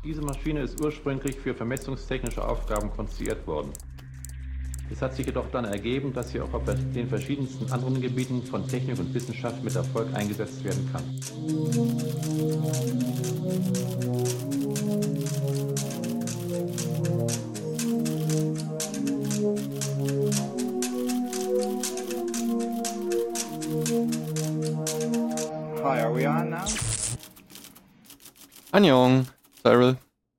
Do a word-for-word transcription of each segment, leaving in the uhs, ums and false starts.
Diese Maschine ist ursprünglich für vermessungstechnische Aufgaben konstruiert worden. Es hat sich jedoch dann ergeben, dass sie auch auf den verschiedensten anderen Gebieten von Technik und Wissenschaft mit Erfolg eingesetzt werden kann. Hi, are we on now? Annyeong, Cyril.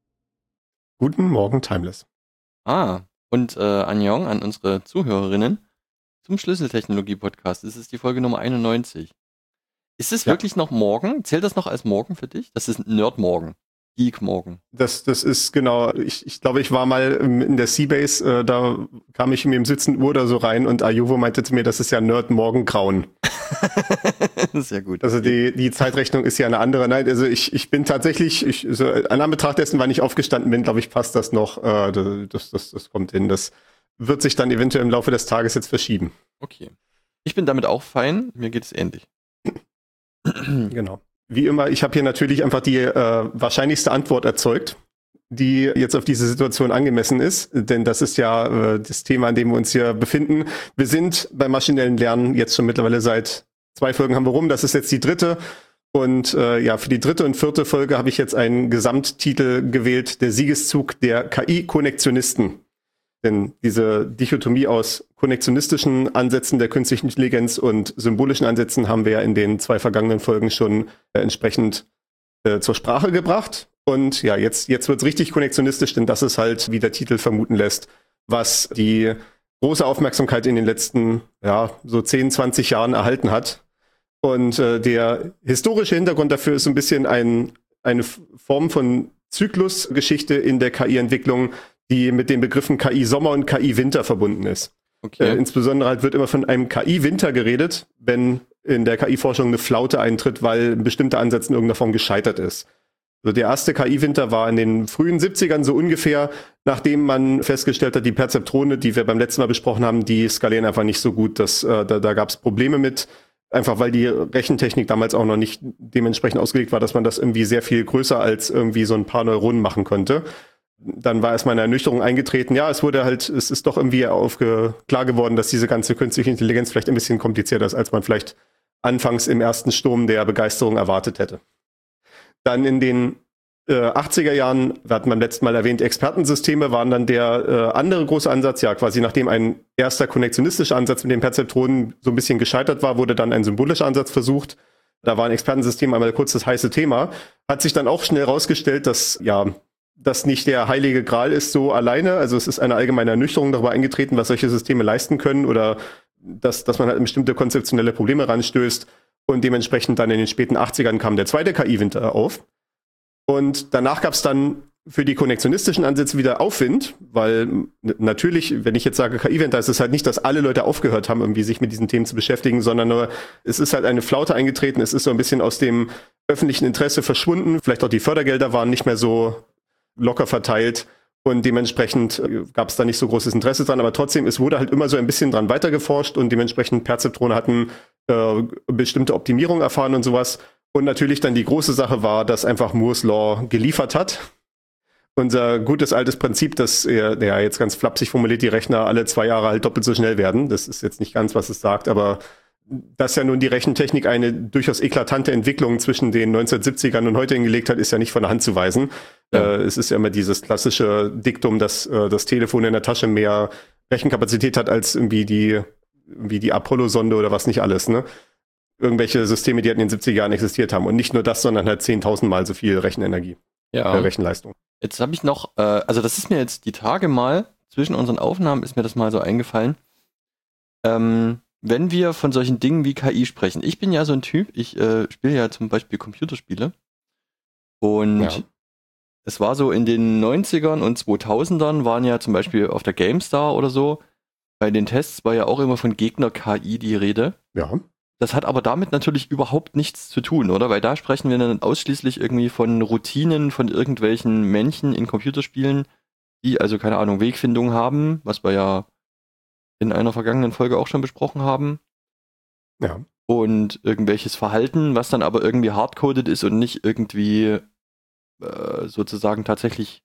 Guten Morgen, Timeless. Ah, und äh, Annyeong an unsere Zuhörerinnen zum Schlüsseltechnologie-Podcast. Das ist die Folge Nummer einundneunzig. Ist es Ja. wirklich noch morgen? Zählt das noch als morgen für dich? Das ist Nerd-Morgen. Geek-Morgen. Das, das ist genau, ich, ich glaube, ich war mal in der Seabase, äh, da kam ich mir um siebzehn Uhr oder so rein und Ayuvo meinte zu mir, das ist ja Nerd-Morgengrauen. Sehr gut. Also die, die Zeitrechnung ist ja eine andere. Nein, also ich, ich bin tatsächlich, ich, so, an Anbetracht dessen, wann ich aufgestanden bin, glaube ich, passt das noch. Äh, das, das, das kommt hin. Das wird sich dann eventuell im Laufe des Tages jetzt verschieben. Okay. Ich bin damit auch fein. Mir geht es ähnlich. Genau. Wie immer, ich habe hier natürlich einfach die äh, wahrscheinlichste Antwort erzeugt, die jetzt auf diese Situation angemessen ist, denn das ist ja äh, das Thema, an dem wir uns hier befinden. Wir sind beim maschinellen Lernen jetzt schon mittlerweile seit zwei Folgen haben wir rum, das ist jetzt die dritte und äh, ja, für die dritte und vierte Folge habe ich jetzt einen Gesamttitel gewählt, der Siegeszug der K I-Konnektionisten. Denn diese Dichotomie aus konnektionistischen Ansätzen der künstlichen Intelligenz und symbolischen Ansätzen haben wir ja in den zwei vergangenen Folgen schon äh, entsprechend äh, zur Sprache gebracht. Und ja, jetzt, jetzt wird's richtig konnektionistisch, denn das ist halt, wie der Titel vermuten lässt, was die große Aufmerksamkeit in den letzten, ja, so zehn, zwanzig Jahren erhalten hat. Und äh, der historische Hintergrund dafür ist so ein bisschen ein, eine Form von Zyklusgeschichte in der K I-Entwicklung, die mit den Begriffen K I-Sommer und K I-Winter verbunden ist. Okay. Äh, insbesondere halt wird immer von einem K I-Winter geredet, wenn in der K I-Forschung eine Flaute eintritt, weil ein bestimmter Ansatz in irgendeiner Form gescheitert ist. Also der erste K I-Winter war in den frühen siebzigern so ungefähr, nachdem man festgestellt hat, die Perzeptrone, die wir beim letzten Mal besprochen haben, die skalieren einfach nicht so gut. Das, äh, da da gab es Probleme mit, einfach weil die Rechentechnik damals auch noch nicht dementsprechend ausgelegt war, dass man das irgendwie sehr viel größer als irgendwie so ein paar Neuronen machen konnte. Dann war erstmal eine Ernüchterung eingetreten. Ja, es wurde halt, es ist doch irgendwie aufge, klar geworden, dass diese ganze künstliche Intelligenz vielleicht ein bisschen komplizierter ist, als man vielleicht anfangs im ersten Sturm der Begeisterung erwartet hätte. Dann in den äh, achtziger Jahren, wir hatten beim letzten Mal erwähnt, Expertensysteme waren dann der äh, andere große Ansatz. Ja, quasi nachdem ein erster konnektionistischer Ansatz mit den Perzeptronen so ein bisschen gescheitert war, wurde dann ein symbolischer Ansatz versucht. Da war ein Expertensystem einmal kurz das heiße Thema. Hat sich dann auch schnell rausgestellt, dass, ja, das nicht der heilige Gral ist so alleine. Also es ist eine allgemeine Ernüchterung darüber eingetreten, was solche Systeme leisten können oder dass, dass man halt in bestimmte konzeptionelle Probleme ranstößt. Und dementsprechend dann in den späten achtzigern kam der zweite K I-Winter auf. Und danach gab es dann für die konnektionistischen Ansätze wieder Aufwind, weil n- natürlich, wenn ich jetzt sage K I-Winter, ist es halt nicht, dass alle Leute aufgehört haben, irgendwie sich mit diesen Themen zu beschäftigen, sondern nur, es ist halt eine Flaute eingetreten, es ist so ein bisschen aus dem öffentlichen Interesse verschwunden. Vielleicht auch die Fördergelder waren nicht mehr so locker verteilt und dementsprechend gab es da nicht so großes Interesse dran, aber trotzdem, es wurde halt immer so ein bisschen dran weitergeforscht und dementsprechend Perzeptrone hatten äh, bestimmte Optimierungen erfahren und sowas. Und natürlich dann die große Sache war, dass einfach Moore's Law geliefert hat. Unser gutes altes Prinzip, dass, äh, ja, jetzt ganz flapsig formuliert, die Rechner alle zwei Jahre halt doppelt so schnell werden. Das ist jetzt nicht ganz, was es sagt, aber dass ja nun die Rechentechnik eine durchaus eklatante Entwicklung zwischen den neunzehnhundertsiebzigern und heute hingelegt hat, ist ja nicht von der Hand zu weisen. Ja. Äh, es ist ja immer dieses klassische Diktum, dass äh, das Telefon in der Tasche mehr Rechenkapazität hat als irgendwie die, wie die Apollo-Sonde oder was nicht alles, ne? Irgendwelche Systeme, die halt in den siebziger Jahren existiert haben. Und nicht nur das, sondern halt zehntausendmal so viel Rechenenergie, Ja. äh, Rechenleistung. Jetzt habe ich noch, äh, also das ist mir jetzt die Tage mal, zwischen unseren Aufnahmen ist mir das mal so eingefallen. Ähm, wenn wir von solchen Dingen wie K I sprechen, ich bin ja so ein Typ, ich äh, spiele ja zum Beispiel Computerspiele und Ja. es war so in den neunzigern und zweitausendern waren ja zum Beispiel auf der GameStar oder so, bei den Tests war ja auch immer von Gegner-K I die Rede. Ja. Das hat aber damit natürlich überhaupt nichts zu tun, oder? Weil da sprechen wir dann ausschließlich irgendwie von Routinen von irgendwelchen Männchen in Computerspielen, die also, keine Ahnung, Wegfindung haben, was wir ja in einer vergangenen Folge auch schon besprochen haben. Ja. Und irgendwelches Verhalten, was dann aber irgendwie hardcoded ist und nicht irgendwie äh, sozusagen tatsächlich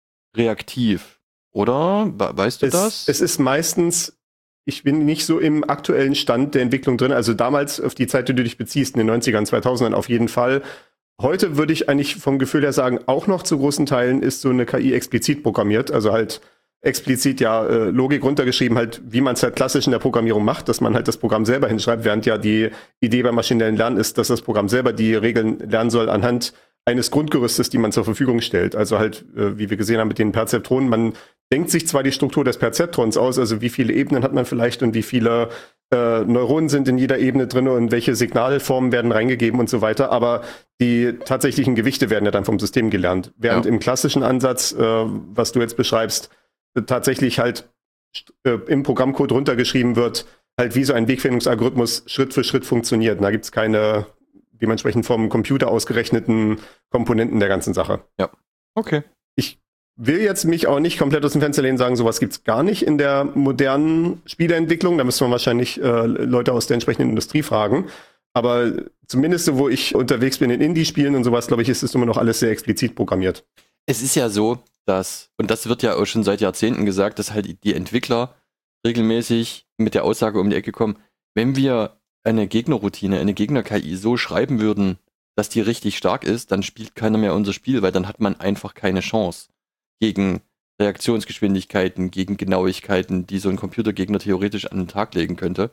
reaktiv, oder? We- Weißt du Es, das? es ist meistens, ich bin nicht so im aktuellen Stand der Entwicklung drin, also damals auf die Zeit, die du dich beziehst, in den neunzigern, zweitausendern auf jeden Fall. Heute würde ich eigentlich vom Gefühl her sagen, auch noch zu großen Teilen ist so eine K I explizit programmiert, also halt explizit ja äh, Logik runtergeschrieben, halt wie man es halt klassisch in der Programmierung macht, dass man halt das Programm selber hinschreibt, während ja die Idee beim maschinellen Lernen ist, dass das Programm selber die Regeln lernen soll anhand eines Grundgerüstes, die man zur Verfügung stellt. Also halt, äh, wie wir gesehen haben mit den Perzeptronen, man denkt sich zwar die Struktur des Perzeptrons aus, also wie viele Ebenen hat man vielleicht und wie viele äh, Neuronen sind in jeder Ebene drin und welche Signalformen werden reingegeben und so weiter, aber die tatsächlichen Gewichte werden ja dann vom System gelernt. Während Ja. im klassischen Ansatz, äh, was du jetzt beschreibst, tatsächlich halt äh, im Programmcode runtergeschrieben wird, halt wie so ein Wegfindungsalgorithmus Schritt für Schritt funktioniert. Und da gibt es keine dementsprechend vom Computer ausgerechneten Komponenten der ganzen Sache. Okay. Ich will jetzt mich auch nicht komplett aus dem Fenster lehnen und sagen, sowas gibt es gar nicht in der modernen Spieleentwicklung. Da müsste man wahrscheinlich äh, Leute aus der entsprechenden Industrie fragen. Aber zumindest so, wo ich unterwegs bin in Indie-Spielen und sowas, glaube ich, ist es immer noch alles sehr explizit programmiert. Es ist ja so, dass, und das wird ja auch schon seit Jahrzehnten gesagt, dass halt die Entwickler regelmäßig mit der Aussage um die Ecke kommen, wenn wir eine Gegnerroutine, eine Gegner-K I so schreiben würden, dass die richtig stark ist, dann spielt keiner mehr unser Spiel, weil dann hat man einfach keine Chance gegen Reaktionsgeschwindigkeiten, gegen Genauigkeiten, die so ein Computergegner theoretisch an den Tag legen könnte.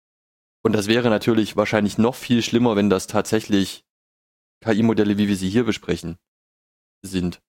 Und das wäre natürlich wahrscheinlich noch viel schlimmer, wenn das tatsächlich K I-Modelle, wie wir sie hier besprechen, sind.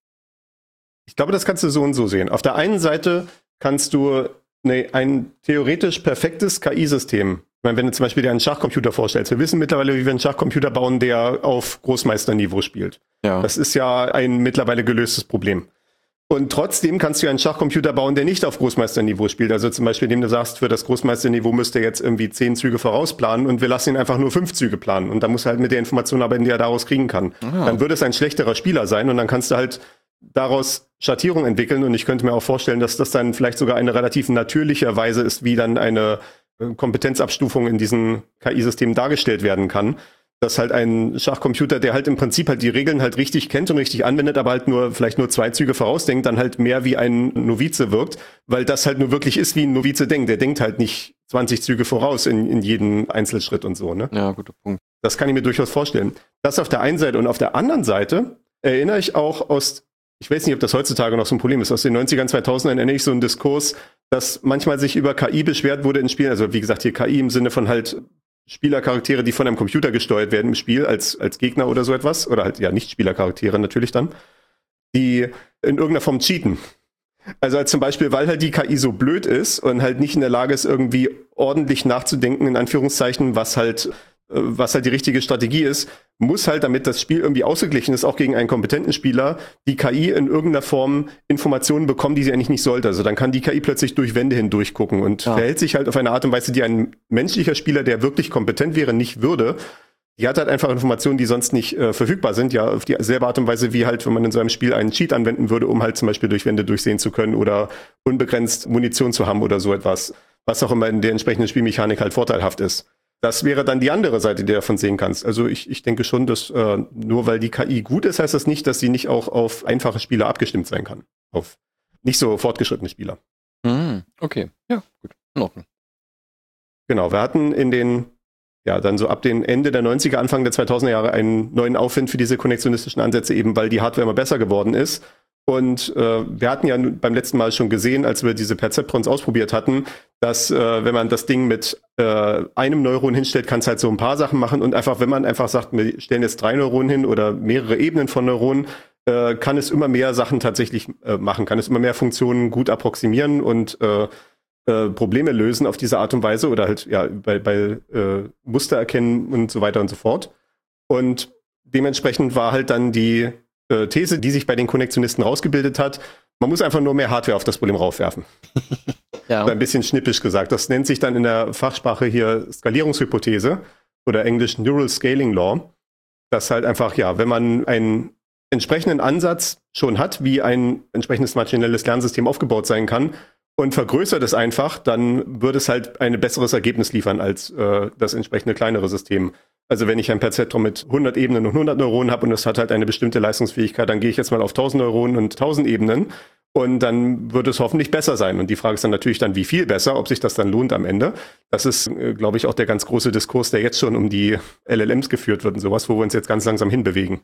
Ich glaube, das kannst du so und so sehen. Auf der einen Seite kannst du ne, ein theoretisch perfektes K I-System, ich meine, wenn du zum Beispiel dir einen Schachcomputer vorstellst, wir wissen mittlerweile, wie wir einen Schachcomputer bauen, der auf Großmeisterniveau spielt. Ja. Das ist ja ein mittlerweile gelöstes Problem. Und trotzdem kannst du einen Schachcomputer bauen, der nicht auf Großmeisterniveau spielt. Also zum Beispiel, indem du sagst, für das Großmeisterniveau müsste er jetzt irgendwie zehn Züge vorausplanen und wir lassen ihn einfach nur fünf Züge planen. Und dann muss er halt mit der Information arbeiten, die er daraus kriegen kann. Ah. Dann würde es ein schlechterer Spieler sein und dann kannst du halt daraus Schattierung entwickeln. Und ich könnte mir auch vorstellen, dass das dann vielleicht sogar eine relativ natürliche Weise ist, wie dann eine äh, Kompetenzabstufung in diesen K I-Systemen dargestellt werden kann. Dass halt ein Schachcomputer, der halt im Prinzip halt die Regeln halt richtig kennt und richtig anwendet, aber halt nur vielleicht nur zwei Züge vorausdenkt, dann halt mehr wie ein Novize wirkt, weil das halt nur wirklich ist, wie ein Novize denkt. Der denkt halt nicht zwanzig Züge voraus in, in jeden Einzelschritt und so, ne? Ja, guter Punkt. Das kann ich mir durchaus vorstellen. Das auf der einen Seite und auf der anderen Seite erinnere ich auch aus, ich weiß nicht, ob das heutzutage noch so ein Problem ist, aus den neunzigern, zweitausendern erinnere ich so einen Diskurs, dass manchmal sich über K I beschwert wurde in Spielen, also wie gesagt hier K I im Sinne von halt Spielercharaktere, die von einem Computer gesteuert werden im Spiel, als, als Gegner oder so etwas, oder halt ja Nicht-Spielercharaktere natürlich dann, die in irgendeiner Form cheaten. Also als zum Beispiel, weil halt die K I so blöd ist und halt nicht in der Lage ist, irgendwie ordentlich nachzudenken, in Anführungszeichen, was halt was halt die richtige Strategie ist, muss halt, damit das Spiel irgendwie ausgeglichen ist, auch gegen einen kompetenten Spieler, die K I in irgendeiner Form Informationen bekommen, die sie eigentlich nicht sollte. Also dann kann die K I plötzlich durch Wände hindurch gucken und ja. verhält sich halt auf eine Art und Weise, die ein menschlicher Spieler, der wirklich kompetent wäre, nicht würde. Die hat halt einfach Informationen, die sonst nicht äh, verfügbar sind, ja, auf dieselbe Art und Weise, wie halt, wenn man in so einem Spiel einen Cheat anwenden würde, um halt zum Beispiel durch Wände durchsehen zu können oder unbegrenzt Munition zu haben oder so etwas, was auch immer in der entsprechenden Spielmechanik halt vorteilhaft ist. Das wäre dann die andere Seite, die du davon sehen kannst. Also ich, ich denke schon, dass äh, nur weil die K I gut ist, heißt das nicht, dass sie nicht auch auf einfache Spieler abgestimmt sein kann. Auf nicht so fortgeschrittene Spieler. Hm, okay, ja, gut, in Ordnung. Genau, wir hatten in den, ja, dann so ab den Ende der neunziger, Anfang der zweitausender Jahre einen neuen Aufwind für diese konnektionistischen Ansätze, eben weil die Hardware immer besser geworden ist. Und äh, wir hatten ja beim letzten Mal schon gesehen, als wir diese Perzeptrons ausprobiert hatten, dass äh, wenn man das Ding mit äh, einem Neuron hinstellt, kann es halt so ein paar Sachen machen. Und einfach, wenn man einfach sagt, wir stellen jetzt drei Neuronen hin oder mehrere Ebenen von Neuronen, äh, kann es immer mehr Sachen tatsächlich äh, machen, kann es immer mehr Funktionen gut approximieren und äh, äh, Probleme lösen auf diese Art und Weise oder halt ja bei, bei äh, Muster erkennen und so weiter und so fort. Und dementsprechend war halt dann die These, die sich bei den Konnektionisten rausgebildet hat, man muss einfach nur mehr Hardware auf das Problem raufwerfen. Ja. Ein bisschen schnippisch gesagt. Das nennt sich dann in der Fachsprache hier Skalierungshypothese oder englisch Neural Scaling Law. Das halt einfach, ja, wenn man einen entsprechenden Ansatz schon hat, wie ein entsprechendes maschinelles Lernsystem aufgebaut sein kann und vergrößert es einfach, dann würde es halt ein besseres Ergebnis liefern als äh, das entsprechende kleinere System. Also wenn ich ein Perzeptron mit hundert Ebenen und hundert Neuronen habe und es hat halt eine bestimmte Leistungsfähigkeit, dann gehe ich jetzt mal auf tausend Neuronen und tausend Ebenen und dann wird es hoffentlich besser sein. Und die Frage ist dann natürlich dann, wie viel besser, ob sich das dann lohnt am Ende. Das ist, äh, glaube ich, auch der ganz große Diskurs, der jetzt schon um die L L Ms geführt wird und sowas, wo wir uns jetzt ganz langsam hinbewegen.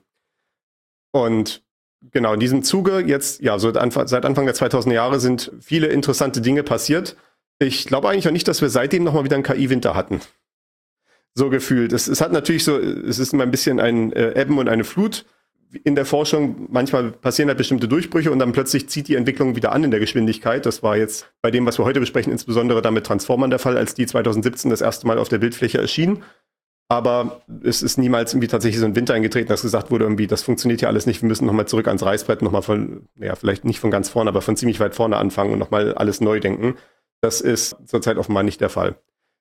Und genau, in diesem Zuge jetzt, ja, so seit Anfang der zweitausender Jahre sind viele interessante Dinge passiert. Ich glaube eigentlich auch nicht, dass wir seitdem nochmal wieder einen K I-Winter hatten. So gefühlt. Es, es hat natürlich so, es ist immer ein bisschen ein äh, Ebben und eine Flut in der Forschung. Manchmal passieren halt bestimmte Durchbrüche und dann plötzlich zieht die Entwicklung wieder an in der Geschwindigkeit. Das war jetzt bei dem, was wir heute besprechen, insbesondere dann mit Transformern der Fall, als die zweitausendsiebzehn das erste Mal auf der Bildfläche erschienen. Aber es ist niemals irgendwie tatsächlich so ein Winter eingetreten, dass gesagt wurde, irgendwie, das funktioniert ja alles nicht, wir müssen nochmal zurück ans Reißbrett, nochmal von, ja, vielleicht nicht von ganz vorne, aber von ziemlich weit vorne anfangen und nochmal alles neu denken. Das ist zurzeit offenbar nicht der Fall.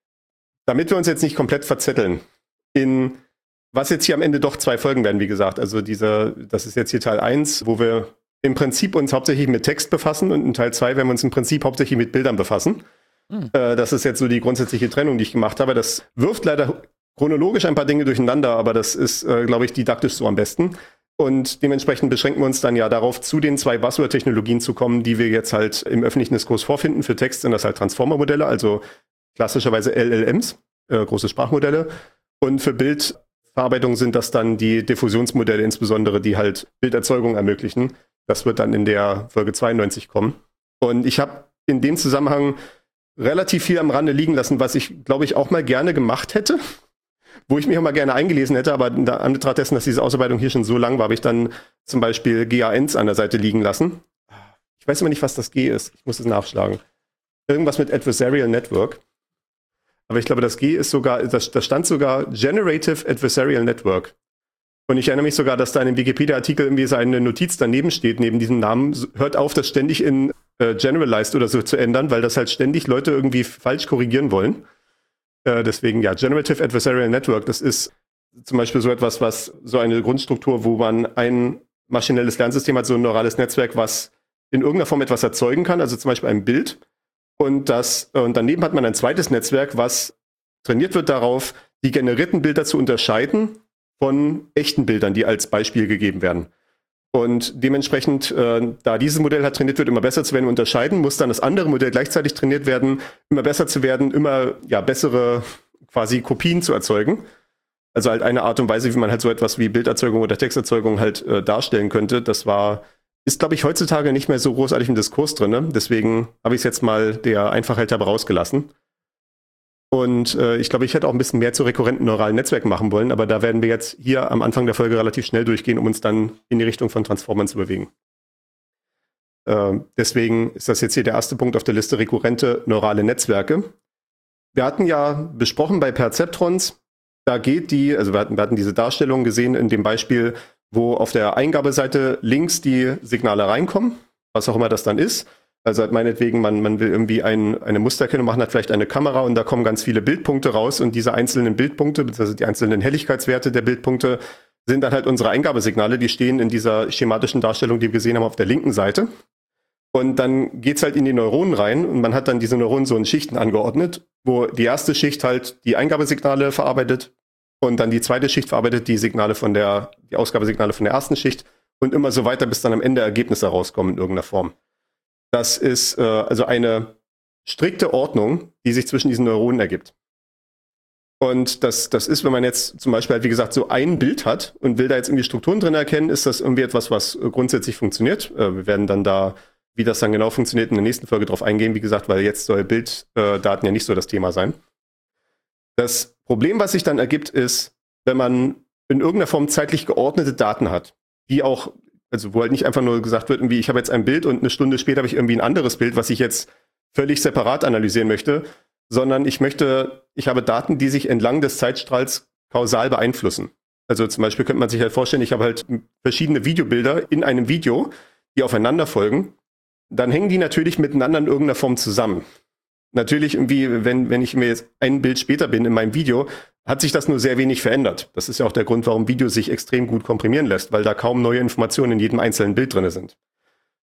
Damit wir uns jetzt nicht komplett verzetteln, in was jetzt hier am Ende doch zwei Folgen werden, wie gesagt, also dieser, das ist jetzt hier Teil eins, wo wir im Prinzip uns hauptsächlich mit Text befassen und in Teil zwei werden wir uns im Prinzip hauptsächlich mit Bildern befassen. Hm. Äh, das ist jetzt so die grundsätzliche Trennung, die ich gemacht habe. Das wirft leider chronologisch ein paar Dinge durcheinander, aber das ist, äh, glaube ich, didaktisch so am besten. Und dementsprechend beschränken wir uns dann ja darauf, zu den zwei Buzzword-Technologien zu kommen, die wir jetzt halt im öffentlichen Diskurs vorfinden. Für Text sind das halt Transformer-Modelle, also klassischerweise L L Ms, äh, große Sprachmodelle. Und für Bildverarbeitung sind das dann die Diffusionsmodelle insbesondere, die halt Bilderzeugung ermöglichen. Das wird dann in der Folge zweiundneunzig kommen. Und ich habe in dem Zusammenhang relativ viel am Rande liegen lassen, was ich, glaube ich, auch mal gerne gemacht hätte. Wo ich mich auch mal gerne eingelesen hätte, aber in Anbetracht dessen, dass diese Ausarbeitung hier schon so lang war, habe ich dann zum Beispiel G A Ns an der Seite liegen lassen. Ich weiß immer nicht, was das G ist. Ich muss es nachschlagen. Irgendwas mit Adversarial Network. Aber ich glaube, das G ist sogar, das, das stand sogar Generative Adversarial Network. Und ich erinnere mich sogar, dass da in dem Wikipedia-Artikel irgendwie so eine Notiz daneben steht, neben diesem Namen. Hört auf, das ständig in äh, Generalized oder so zu ändern, weil das halt ständig Leute irgendwie falsch korrigieren wollen. Äh, deswegen, ja, Generative Adversarial Network, das ist zum Beispiel so etwas, was so eine Grundstruktur, wo man ein maschinelles Lernsystem hat, so ein neurales Netzwerk, was in irgendeiner Form etwas erzeugen kann, also zum Beispiel ein Bild. Und das, und daneben hat man ein zweites Netzwerk, was trainiert wird darauf, die generierten Bilder zu unterscheiden von echten Bildern, die als Beispiel gegeben werden. Und dementsprechend, äh, da dieses Modell halt trainiert wird, immer besser zu werden und unterscheiden, muss dann das andere Modell gleichzeitig trainiert werden, immer besser zu werden, immer ja bessere quasi Kopien zu erzeugen. Also halt eine Art und Weise, wie man halt so etwas wie Bilderzeugung oder Texterzeugung halt äh, darstellen könnte. Das war, ist glaube ich heutzutage nicht mehr so großartig im Diskurs drin. Ne? Deswegen habe ich es jetzt mal der Einfachheit halber rausgelassen. Und äh, ich glaube, ich hätte auch ein bisschen mehr zu rekurrenten neuralen Netzwerken machen wollen, aber da werden wir jetzt hier am Anfang der Folge relativ schnell durchgehen, um uns dann in die Richtung von Transformern zu bewegen. Äh, deswegen ist das jetzt hier der erste Punkt auf der Liste, rekurrente neurale Netzwerke. Wir hatten ja besprochen bei Perzeptrons, da geht die, also wir hatten, wir hatten diese Darstellung gesehen in dem Beispiel, wo auf der Eingabeseite links die Signale reinkommen, was auch immer das dann ist. Also halt meinetwegen, man, man will irgendwie ein, eine Mustererkennung machen, hat vielleicht eine Kamera und da kommen ganz viele Bildpunkte raus und diese einzelnen Bildpunkte, beziehungsweise die einzelnen Helligkeitswerte der Bildpunkte sind dann halt unsere Eingabesignale, die stehen in dieser schematischen Darstellung, die wir gesehen haben auf der linken Seite. Und dann geht's halt in die Neuronen rein und man hat dann diese Neuronen so in Schichten angeordnet, wo die erste Schicht halt die Eingabesignale verarbeitet und dann die zweite Schicht verarbeitet die Signale von der, die Ausgabesignale von der ersten Schicht und immer so weiter, bis dann am Ende Ergebnisse rauskommen in irgendeiner Form. Das ist äh, also eine strikte Ordnung, die sich zwischen diesen Neuronen ergibt. Und das, das ist, wenn man jetzt zum Beispiel, halt, wie gesagt, so ein Bild hat und will da jetzt irgendwie Strukturen drin erkennen, ist das irgendwie etwas, was äh, grundsätzlich funktioniert. Äh, wir werden dann da, wie das dann genau funktioniert, in der nächsten Folge drauf eingehen, wie gesagt, weil jetzt soll Bilddaten äh, ja nicht so das Thema sein. Das Problem, was sich dann ergibt, ist, wenn man in irgendeiner Form zeitlich geordnete Daten hat, die auch also wo halt nicht einfach nur gesagt wird, irgendwie, ich habe jetzt ein Bild und eine Stunde später habe ich irgendwie ein anderes Bild, was ich jetzt völlig separat analysieren möchte, sondern ich möchte, ich habe Daten, die sich entlang des Zeitstrahls kausal beeinflussen. Also zum Beispiel könnte man sich halt vorstellen, ich habe halt verschiedene Videobilder in einem Video, die aufeinander folgen. Dann hängen die natürlich miteinander in irgendeiner Form zusammen. Natürlich irgendwie, wenn, wenn ich mir jetzt ein Bild später bin in meinem Video, hat sich das nur sehr wenig verändert. Das ist ja auch der Grund, warum Video sich extrem gut komprimieren lässt, weil da kaum neue Informationen in jedem einzelnen Bild drin sind.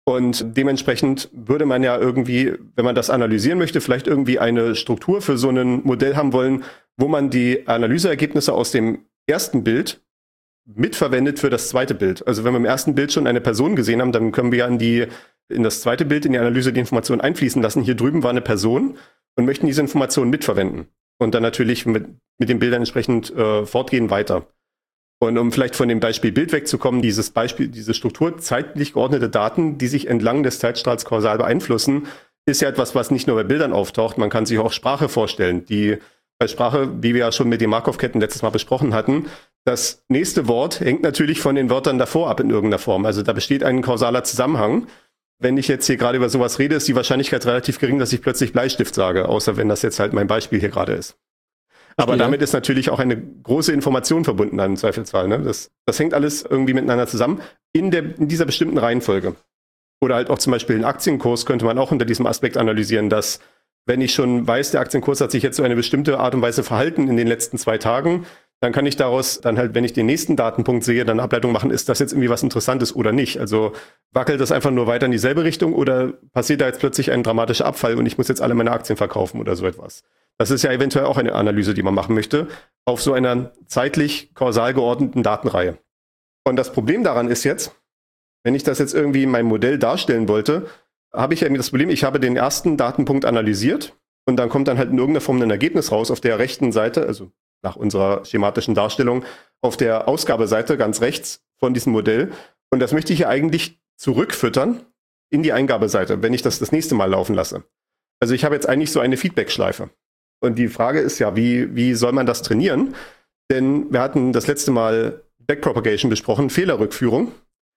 Und dementsprechend würde man ja irgendwie, wenn man das analysieren möchte, vielleicht irgendwie eine Struktur für so ein Modell haben wollen, wo man die Analyseergebnisse aus dem ersten Bild mitverwendet für das zweite Bild. Also wenn wir im ersten Bild schon eine Person gesehen haben, dann können wir ja in, die, in das zweite Bild, in die Analyse die Informationen einfließen lassen. Hier drüben war eine Person und möchten diese Informationen mitverwenden. Und dann natürlich mit, mit den Bildern entsprechend äh, fortgehen weiter. Und um vielleicht von dem Beispiel Bild wegzukommen, dieses Beispiel, diese Struktur zeitlich geordnete Daten, die sich entlang des Zeitstrahls kausal beeinflussen, ist ja etwas, was nicht nur bei Bildern auftaucht. Man kann sich auch Sprache vorstellen. Die bei Sprache, wie wir ja schon mit den Markov-Ketten letztes Mal besprochen hatten, das nächste Wort hängt natürlich von den Wörtern davor ab in irgendeiner Form. Also da besteht ein kausaler Zusammenhang. Wenn ich jetzt hier gerade über sowas rede, ist die Wahrscheinlichkeit relativ gering, dass ich plötzlich Bleistift sage, außer wenn das jetzt halt mein Beispiel hier gerade ist. Aber ja. Damit ist natürlich auch eine große Information verbunden dann im Zweifelsfall. Ne? Das, das hängt alles irgendwie miteinander zusammen in, der, in dieser bestimmten Reihenfolge. Oder halt auch zum Beispiel einen Aktienkurs könnte man auch unter diesem Aspekt analysieren, dass wenn ich schon weiß, der Aktienkurs hat sich jetzt so eine bestimmte Art und Weise verhalten in den letzten zwei Tagen, dann kann ich daraus dann halt, wenn ich den nächsten Datenpunkt sehe, dann eine Ableitung machen, ist das jetzt irgendwie was Interessantes oder nicht. Also wackelt das einfach nur weiter in dieselbe Richtung oder passiert da jetzt plötzlich ein dramatischer Abfall und ich muss jetzt alle meine Aktien verkaufen oder so etwas. Das ist ja eventuell auch eine Analyse, die man machen möchte, auf so einer zeitlich kausal geordneten Datenreihe. Und das Problem daran ist jetzt, wenn ich das jetzt irgendwie in meinem Modell darstellen wollte, habe ich ja das Problem, ich habe den ersten Datenpunkt analysiert und dann kommt dann halt in irgendeiner Form ein Ergebnis raus auf der rechten Seite, also nach unserer schematischen Darstellung, auf der Ausgabeseite ganz rechts von diesem Modell. Und das möchte ich ja eigentlich zurückfüttern in die Eingabeseite, wenn ich das das nächste Mal laufen lasse. Also ich habe jetzt eigentlich so eine Feedback-Schleife. Und die Frage ist ja, wie, wie soll man das trainieren? Denn wir hatten das letzte Mal Backpropagation besprochen, Fehlerrückführung.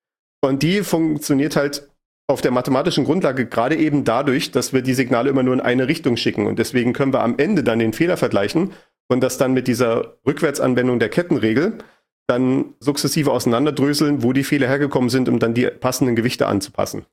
Und die funktioniert halt auf der mathematischen Grundlage gerade eben dadurch, dass wir die Signale immer nur in eine Richtung schicken. Und deswegen können wir am Ende dann den Fehler vergleichen und das dann mit dieser Rückwärtsanwendung der Kettenregel dann sukzessive auseinanderdröseln, wo die Fehler hergekommen sind, um dann die passenden Gewichte anzupassen.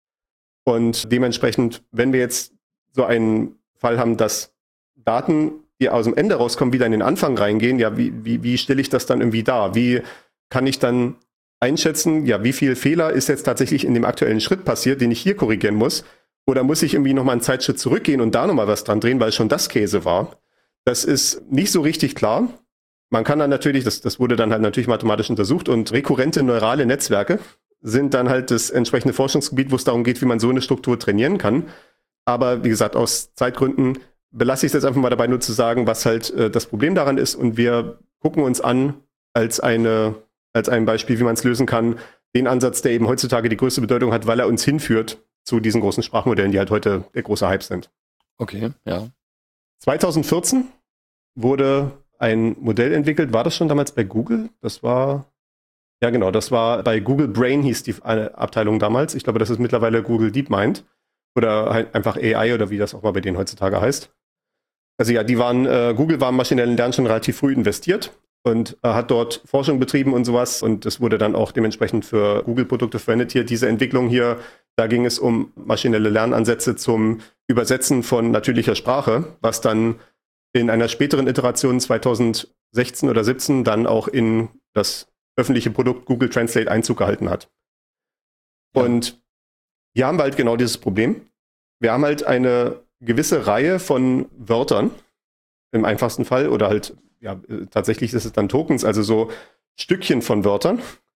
Und dementsprechend, wenn wir jetzt so einen Fall haben, dass Daten, die aus dem Ende rauskommen, wieder in den Anfang reingehen, ja, wie, wie, wie stelle ich das dann irgendwie dar? Wie kann ich dann einschätzen, ja, wie viel Fehler ist jetzt tatsächlich in dem aktuellen Schritt passiert, den ich hier korrigieren muss? Oder muss ich irgendwie nochmal einen Zeitschritt zurückgehen und da nochmal was dran drehen, weil schon das Käse war? Das ist nicht so richtig klar. Man kann dann natürlich, das, das wurde dann halt natürlich mathematisch untersucht und rekurrente neurale Netzwerke sind dann halt das entsprechende Forschungsgebiet, wo es darum geht, wie man so eine Struktur trainieren kann. Aber wie gesagt, aus Zeitgründen belasse ich es jetzt einfach mal dabei, nur zu sagen, was halt äh, das Problem daran ist. Und wir gucken uns an als, eine, als ein Beispiel, wie man es lösen kann, den Ansatz, der eben heutzutage die größte Bedeutung hat, weil er uns hinführt zu diesen großen Sprachmodellen, die halt heute der große Hype sind. Okay, ja. zwanzig vierzehn wurde ein Modell entwickelt. War das schon damals bei Google? Das war, ja genau, das war bei Google Brain hieß die eine Abteilung damals. Ich glaube, das ist mittlerweile Google DeepMind oder halt einfach A I oder wie das auch mal bei denen heutzutage heißt. Also ja, die waren, äh, Google war im maschinellen Lernen schon relativ früh investiert und äh, hat dort Forschung betrieben und sowas und das wurde dann auch dementsprechend für Google-Produkte verwendet. Hier diese Entwicklung hier, da ging es um maschinelle Lernansätze zum Übersetzen von natürlicher Sprache, was dann in einer späteren Iteration zweitausendsechzehn oder siebzehn dann auch in das öffentliche Produkt Google Translate Einzug gehalten hat. Ja. Und hier haben wir halt genau dieses Problem. Wir haben halt eine gewisse Reihe von Wörtern, im einfachsten Fall, oder halt, ja, tatsächlich ist es dann Tokens, also so Stückchen von Wörtern,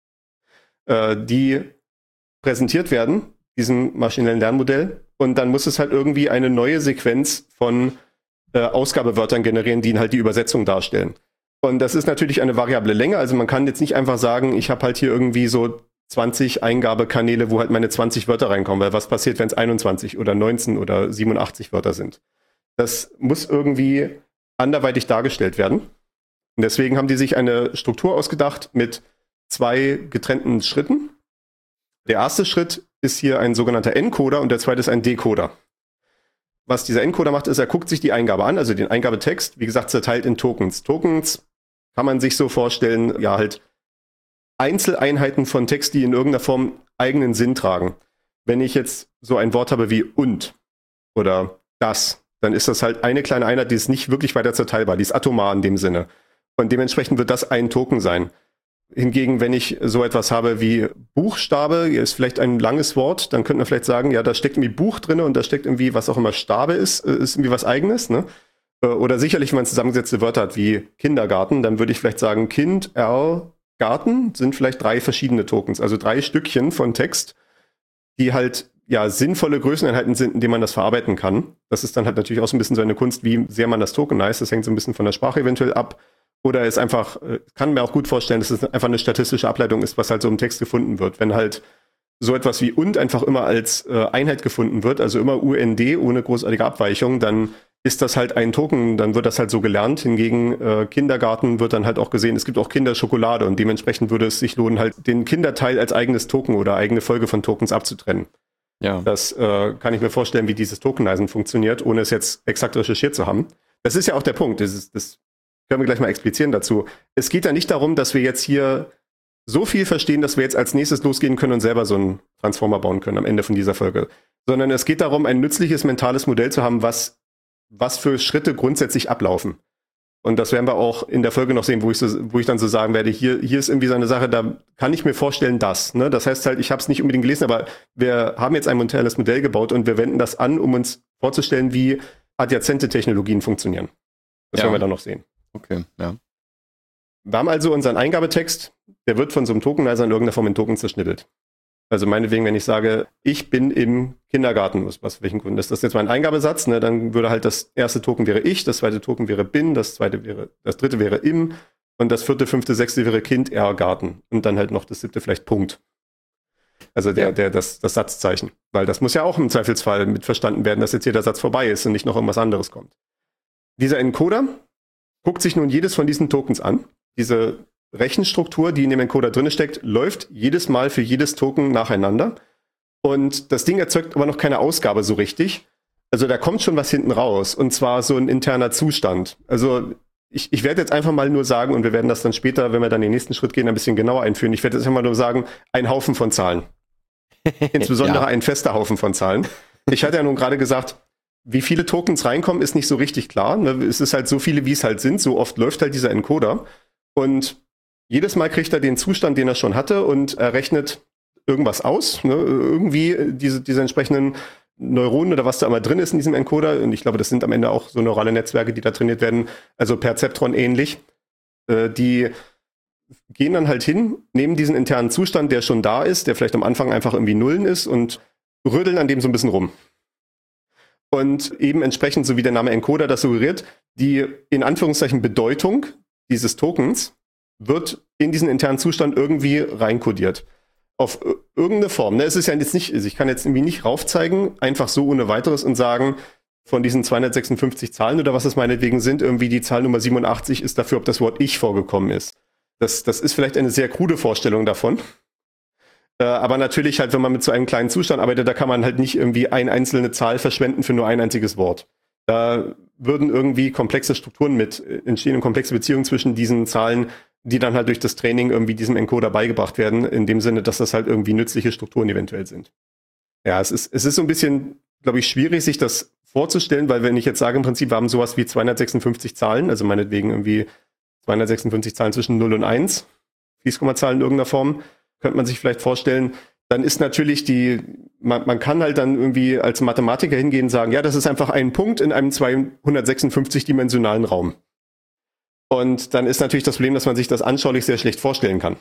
äh, die präsentiert werden, diesem maschinellen Lernmodell, und dann muss es halt irgendwie eine neue Sequenz von äh, Ausgabewörtern generieren, die halt die Übersetzung darstellen. Und das ist natürlich eine variable Länge, also man kann jetzt nicht einfach sagen, ich habe halt hier irgendwie so zwanzig Eingabekanäle, wo halt meine zwanzig Wörter reinkommen, weil was passiert, wenn es einundzwanzig oder neunzehn oder siebenundachtzig Wörter sind? Das muss irgendwie anderweitig dargestellt werden. Und deswegen haben die sich eine Struktur ausgedacht mit zwei getrennten Schritten. Der erste Schritt ist hier ein sogenannter Encoder und der zweite ist ein Decoder. Was dieser Encoder macht, ist, er guckt sich die Eingabe an, also den Eingabetext, wie gesagt, zerteilt in Tokens. Tokens kann man sich so vorstellen, ja halt Einzeleinheiten von Text, die in irgendeiner Form eigenen Sinn tragen. Wenn ich jetzt so ein Wort habe wie und oder das, dann ist das halt eine kleine Einheit, die ist nicht wirklich weiter zerteilbar, die ist atomar in dem Sinne. Und dementsprechend wird das ein Token sein. Hingegen, wenn ich so etwas habe wie Buchstabe, ist vielleicht ein langes Wort, dann könnte man vielleicht sagen, ja, da steckt irgendwie Buch drin und da steckt irgendwie, was auch immer Stabe ist, ist irgendwie was Eigenes, ne? Oder sicherlich, wenn man zusammengesetzte Wörter hat wie Kindergarten, dann würde ich vielleicht sagen, Kind, R, Garten sind vielleicht drei verschiedene Tokens, also drei Stückchen von Text, die halt ja sinnvolle Größeneinheiten sind, in denen man das verarbeiten kann. Das ist dann halt natürlich auch so ein bisschen so eine Kunst, wie sehr man das tokenized. Das hängt so ein bisschen von der Sprache eventuell ab. Oder ist einfach, kann mir auch gut vorstellen, dass es einfach eine statistische Ableitung ist, was halt so im Text gefunden wird. Wenn halt so etwas wie und einfach immer als äh, Einheit gefunden wird, also immer U N D ohne großartige Abweichung, dann ist das halt ein Token, dann wird das halt so gelernt. Hingegen äh, Kindergarten wird dann halt auch gesehen, es gibt auch Kinderschokolade und dementsprechend würde es sich lohnen, halt den Kinderteil als eigenes Token oder eigene Folge von Tokens abzutrennen. Ja. Das äh, kann ich mir vorstellen, wie dieses Tokenizen funktioniert, ohne es jetzt exakt recherchiert zu haben. Das ist ja auch der Punkt, das, ist, das können wir gleich mal explizieren dazu. Es geht ja nicht darum, dass wir jetzt hier so viel verstehen, dass wir jetzt als nächstes losgehen können und selber so einen Transformer bauen können am Ende von dieser Folge. Sondern es geht darum, ein nützliches mentales Modell zu haben, was, was für Schritte grundsätzlich ablaufen. Und das werden wir auch in der Folge noch sehen, wo ich, so, wo ich dann so sagen werde, hier, hier ist irgendwie so eine Sache, da kann ich mir vorstellen, dass. Ne? Das heißt halt, ich habe es nicht unbedingt gelesen, aber wir haben jetzt ein mentales Modell gebaut und wir wenden das an, um uns vorzustellen, wie adjazente Technologien funktionieren. Das ja. werden wir dann noch sehen. Okay, ja. Wir haben also unseren Eingabetext, der wird von so einem Tokenizer in irgendeiner Form in Token zerschnittelt. Also meinetwegen, wenn ich sage, ich bin im Kindergarten, was, was welchen Grund ist das jetzt mein Eingabesatz, ne, dann würde halt das erste Token wäre ich, das zweite Token wäre bin, das zweite wäre, das dritte wäre im und das vierte, fünfte, sechste wäre Kind, R, Garten und dann halt noch das siebte vielleicht Punkt. Also der, der, das, das Satzzeichen. Weil das muss ja auch im Zweifelsfall mit verstanden werden, dass jetzt hier der Satz vorbei ist und nicht noch irgendwas anderes kommt. Dieser Encoder guckt sich nun jedes von diesen Tokens an. Diese Rechenstruktur, die in dem Encoder drin steckt, läuft jedes Mal für jedes Token nacheinander. Und das Ding erzeugt aber noch keine Ausgabe so richtig. Also da kommt schon was hinten raus. Und zwar so ein interner Zustand. Also ich, ich werde jetzt einfach mal nur sagen, und wir werden das dann später, wenn wir dann den nächsten Schritt gehen, ein bisschen genauer einführen. Ich werde jetzt einfach mal nur sagen, ein Haufen von Zahlen. Insbesondere ja. ein fester Haufen von Zahlen. Ich hatte ja nun gerade gesagt, wie viele Tokens reinkommen, ist nicht so richtig klar. Es ist halt so viele, wie es halt sind. So oft läuft halt dieser Encoder. Und jedes Mal kriegt er den Zustand, den er schon hatte und er rechnet irgendwas aus. Ne? Irgendwie diese, diese entsprechenden Neuronen oder was da immer drin ist in diesem Encoder. Und ich glaube, das sind am Ende auch so neurale Netzwerke, die da trainiert werden. Also Perzeptron ähnlich. Äh, die gehen dann halt hin, nehmen diesen internen Zustand, der schon da ist, der vielleicht am Anfang einfach irgendwie Nullen ist und rödeln an dem so ein bisschen rum. Und eben entsprechend, so wie der Name Encoder das suggeriert, die in Anführungszeichen Bedeutung dieses Tokens wird in diesen internen Zustand irgendwie reinkodiert. Auf irgendeine Form. Ne? Es ist ja jetzt nicht, also ich kann jetzt irgendwie nicht raufzeigen, einfach so ohne weiteres und sagen, von diesen zweihundertsechsundfünfzig Zahlen oder was es meinetwegen sind, irgendwie die Zahl Nummer siebenundachtzig ist dafür, ob das Wort Ich vorgekommen ist. Das, das ist vielleicht eine sehr krude Vorstellung davon. Äh, aber natürlich halt, wenn man mit so einem kleinen Zustand arbeitet, da kann man halt nicht irgendwie eine einzelne Zahl verschwenden für nur ein einziges Wort. Da würden irgendwie komplexe Strukturen mit entstehen und komplexe Beziehungen zwischen diesen Zahlen, die dann halt durch das Training irgendwie diesem Encoder beigebracht werden, in dem Sinne, dass das halt irgendwie nützliche Strukturen eventuell sind. Ja, es ist, es ist so ein bisschen, glaube ich, schwierig, sich das vorzustellen, weil wenn ich jetzt sage, im Prinzip, wir haben sowas wie zweihundertsechsundfünfzig Zahlen, also meinetwegen irgendwie zweihundertsechsundfünfzig Zahlen zwischen null und eins, Fließkommazahlen in irgendeiner Form, könnte man sich vielleicht vorstellen, dann ist natürlich die, man, man kann halt dann irgendwie als Mathematiker hingehen und sagen, ja, das ist einfach ein Punkt in einem zweihundertsechsundfünfzig-dimensionalen Raum. Und dann ist natürlich das Problem, dass man sich das anschaulich sehr schlecht vorstellen kann.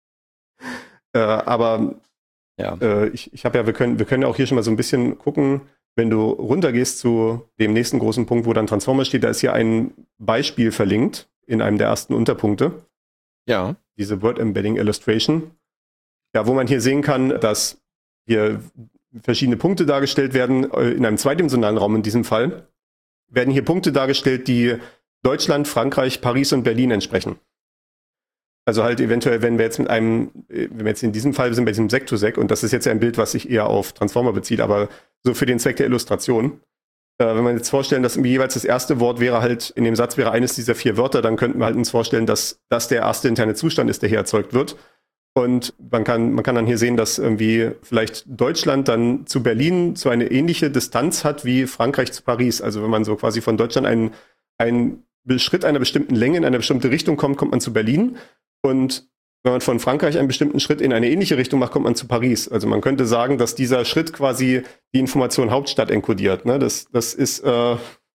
Äh, aber ja. äh, ich, ich habe ja, wir können, wir können ja auch hier schon mal so ein bisschen gucken, wenn du runtergehst zu dem nächsten großen Punkt, wo dann Transformer steht, da ist hier ein Beispiel verlinkt in einem der ersten Unterpunkte. Ja. Diese Word Embedding Illustration. Ja, wo man hier sehen kann, dass hier verschiedene Punkte dargestellt werden, in einem zweidimensionalen Raum in diesem Fall, werden hier Punkte dargestellt, die Deutschland, Frankreich, Paris und Berlin entsprechen. Also halt eventuell, wenn wir jetzt mit einem, wenn wir jetzt in diesem Fall sind, bei diesem Sektusek, und das ist jetzt ja ein Bild, was sich eher auf Transformer bezieht, aber so für den Zweck der Illustration, äh, wenn wir jetzt vorstellen, dass jeweils das erste Wort wäre halt, in dem Satz wäre eines dieser vier Wörter, dann könnten wir halt uns vorstellen, dass das der erste interne Zustand ist, der hier erzeugt wird. Und man kann, man kann dann hier sehen, dass irgendwie vielleicht Deutschland dann zu Berlin so eine ähnliche Distanz hat wie Frankreich zu Paris. Also wenn man so quasi von Deutschland einen, einen Schritt einer bestimmten Länge in eine bestimmte Richtung kommt, kommt man zu Berlin. Und wenn man von Frankreich einen bestimmten Schritt in eine ähnliche Richtung macht, kommt man zu Paris. Also man könnte sagen, dass dieser Schritt quasi die Information Hauptstadt enkodiert. Ne? Das, das ist äh,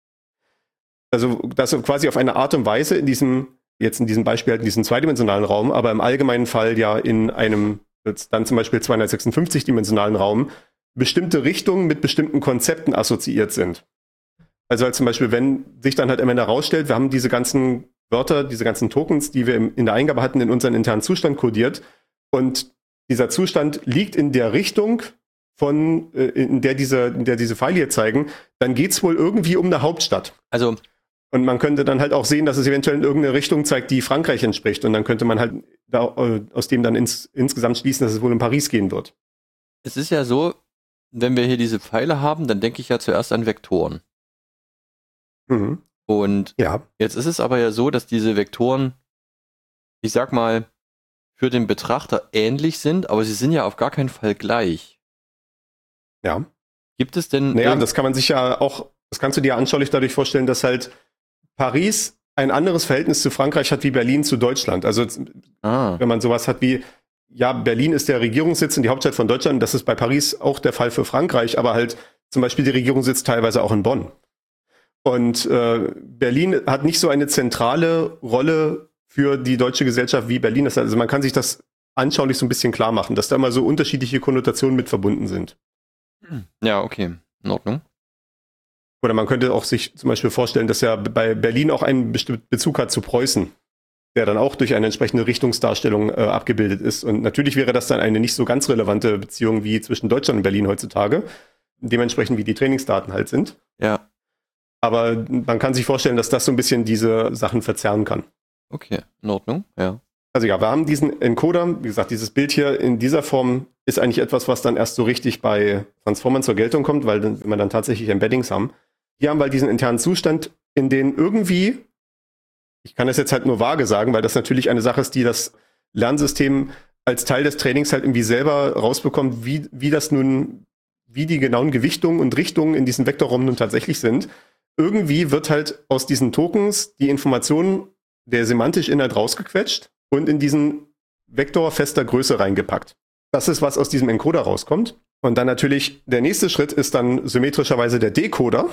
also das quasi auf eine Art und Weise in diesem, jetzt in diesem Beispiel halt in diesem zweidimensionalen Raum, aber im allgemeinen Fall ja in einem jetzt dann zum Beispiel zweihundertsechsundfünfzig-dimensionalen Raum bestimmte Richtungen mit bestimmten Konzepten assoziiert sind. Also halt zum Beispiel, wenn sich dann halt am Ende herausstellt, wir haben diese ganzen Wörter, diese ganzen Tokens, die wir in der Eingabe hatten, in unseren internen Zustand kodiert. Und dieser Zustand liegt in der Richtung, von, in der diese, in der diese Pfeile hier zeigen, dann geht es wohl irgendwie um eine Hauptstadt. Also. Und man könnte dann halt auch sehen, dass es eventuell in irgendeine Richtung zeigt, die Frankreich entspricht. Und dann könnte man halt da, aus dem dann ins, insgesamt schließen, dass es wohl in Paris gehen wird. Es ist ja so, wenn wir hier diese Pfeile haben, dann denke ich ja zuerst an Vektoren. Mhm. Und ja. Jetzt ist es aber ja so, dass diese Vektoren, ich sag mal, für den Betrachter ähnlich sind, aber sie sind ja auf gar keinen Fall gleich. Ja. Gibt es denn... Naja, das kann man sich ja auch, das kannst du dir anschaulich dadurch vorstellen, dass halt Paris ein anderes Verhältnis zu Frankreich hat wie Berlin zu Deutschland. Also ah. wenn man sowas hat wie, ja, Berlin ist der Regierungssitz und die Hauptstadt von Deutschland, das ist bei Paris auch der Fall für Frankreich, aber halt zum Beispiel die Regierung sitzt teilweise auch in Bonn. Und äh, Berlin hat nicht so eine zentrale Rolle für die deutsche Gesellschaft wie Berlin ist. Also man kann sich das anschaulich so ein bisschen klar machen, dass da mal so unterschiedliche Konnotationen mit verbunden sind. Ja, okay. In Ordnung. Oder man könnte auch sich zum Beispiel vorstellen, dass ja bei Berlin auch einen bestimmten Bezug hat zu Preußen, der dann auch durch eine entsprechende Richtungsdarstellung äh, abgebildet ist. Und natürlich wäre das dann eine nicht so ganz relevante Beziehung wie zwischen Deutschland und Berlin heutzutage, dementsprechend wie die Trainingsdaten halt sind. Ja. Aber man kann sich vorstellen, dass das so ein bisschen diese Sachen verzerren kann. Okay, in Ordnung, ja. Also ja, wir haben diesen Encoder, wie gesagt, dieses Bild hier in dieser Form ist eigentlich etwas, was dann erst so richtig bei Transformern zur Geltung kommt, weil dann, wenn wir dann tatsächlich Embeddings haben. Hier haben wir diesen internen Zustand, in den irgendwie, ich kann das jetzt halt nur vage sagen, weil das natürlich eine Sache ist, die das Lernsystem als Teil des Trainings halt irgendwie selber rausbekommt, wie, wie das nun, wie die genauen Gewichtungen und Richtungen in diesem Vektorraum nun tatsächlich sind. Irgendwie wird halt aus diesen Tokens die Information, der semantische Inhalt rausgequetscht und in diesen Vektor fester Größe reingepackt. Das ist, was aus diesem Encoder rauskommt. Und dann natürlich, der nächste Schritt ist dann symmetrischerweise der Decoder.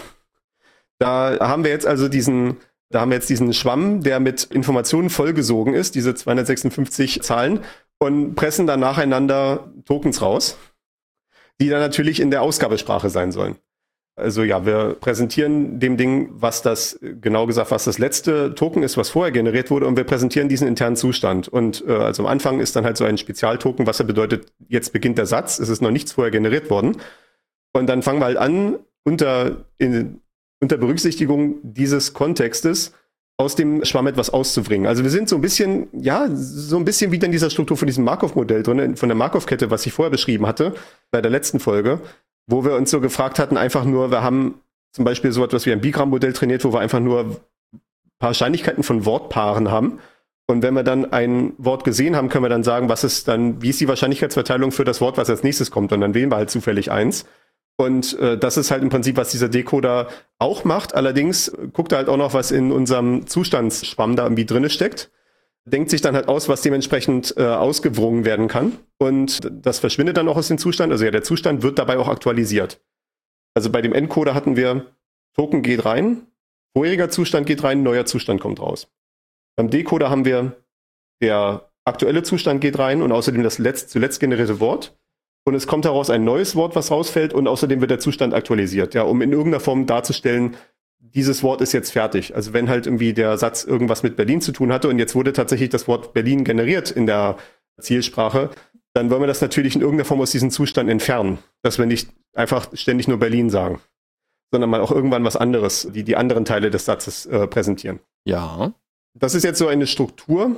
Da haben wir jetzt also diesen, da haben wir jetzt diesen Schwamm, der mit Informationen vollgesogen ist, diese zweihundertsechsundfünfzig Zahlen, und pressen dann nacheinander Tokens raus, die dann natürlich in der Ausgabesprache sein sollen. Also ja, wir präsentieren dem Ding, was das, genau gesagt, was das letzte Token ist, was vorher generiert wurde, und wir präsentieren diesen internen Zustand. Und äh, also am Anfang ist dann halt so ein Spezialtoken, was ja bedeutet, jetzt beginnt der Satz, es ist noch nichts vorher generiert worden. Und dann fangen wir halt an, unter, in, unter Berücksichtigung dieses Kontextes aus dem Schwamm etwas auszubringen. Also wir sind so ein bisschen, ja, so ein bisschen wieder in dieser Struktur von diesem Markov-Modell drin, von der Markov-Kette, was ich vorher beschrieben hatte, bei der letzten Folge, wo wir uns so gefragt hatten, einfach nur, wir haben zum Beispiel so etwas wie ein Bigram-Modell trainiert, wo wir einfach nur Wahrscheinlichkeiten von Wortpaaren haben. Und wenn wir dann ein Wort gesehen haben, können wir dann sagen, was ist dann, wie ist die Wahrscheinlichkeitsverteilung für das Wort, was als nächstes kommt? Und dann wählen wir halt zufällig eins. Und äh, das ist halt im Prinzip, was dieser Decoder auch macht. Allerdings guckt er halt auch noch, was in unserem Zustandsschwamm da irgendwie drinne steckt. Denkt sich dann halt aus, was dementsprechend äh, ausgewrungen werden kann. Und das verschwindet dann auch aus dem Zustand. Also ja, der Zustand wird dabei auch aktualisiert. Also bei dem Encoder hatten wir, Token geht rein, vorheriger Zustand geht rein, neuer Zustand kommt raus. Beim Decoder haben wir, der aktuelle Zustand geht rein und außerdem das letzt, zuletzt generierte Wort. Und es kommt daraus ein neues Wort, was rausfällt, und außerdem wird der Zustand aktualisiert, ja, um in irgendeiner Form darzustellen, dieses Wort ist jetzt fertig. Also wenn halt irgendwie der Satz irgendwas mit Berlin zu tun hatte und jetzt wurde tatsächlich das Wort Berlin generiert in der Zielsprache, dann wollen wir das natürlich in irgendeiner Form aus diesem Zustand entfernen. Dass wir nicht einfach ständig nur Berlin sagen, sondern mal auch irgendwann was anderes, die die anderen Teile des Satzes äh, präsentieren. Ja. Das ist jetzt so eine Struktur,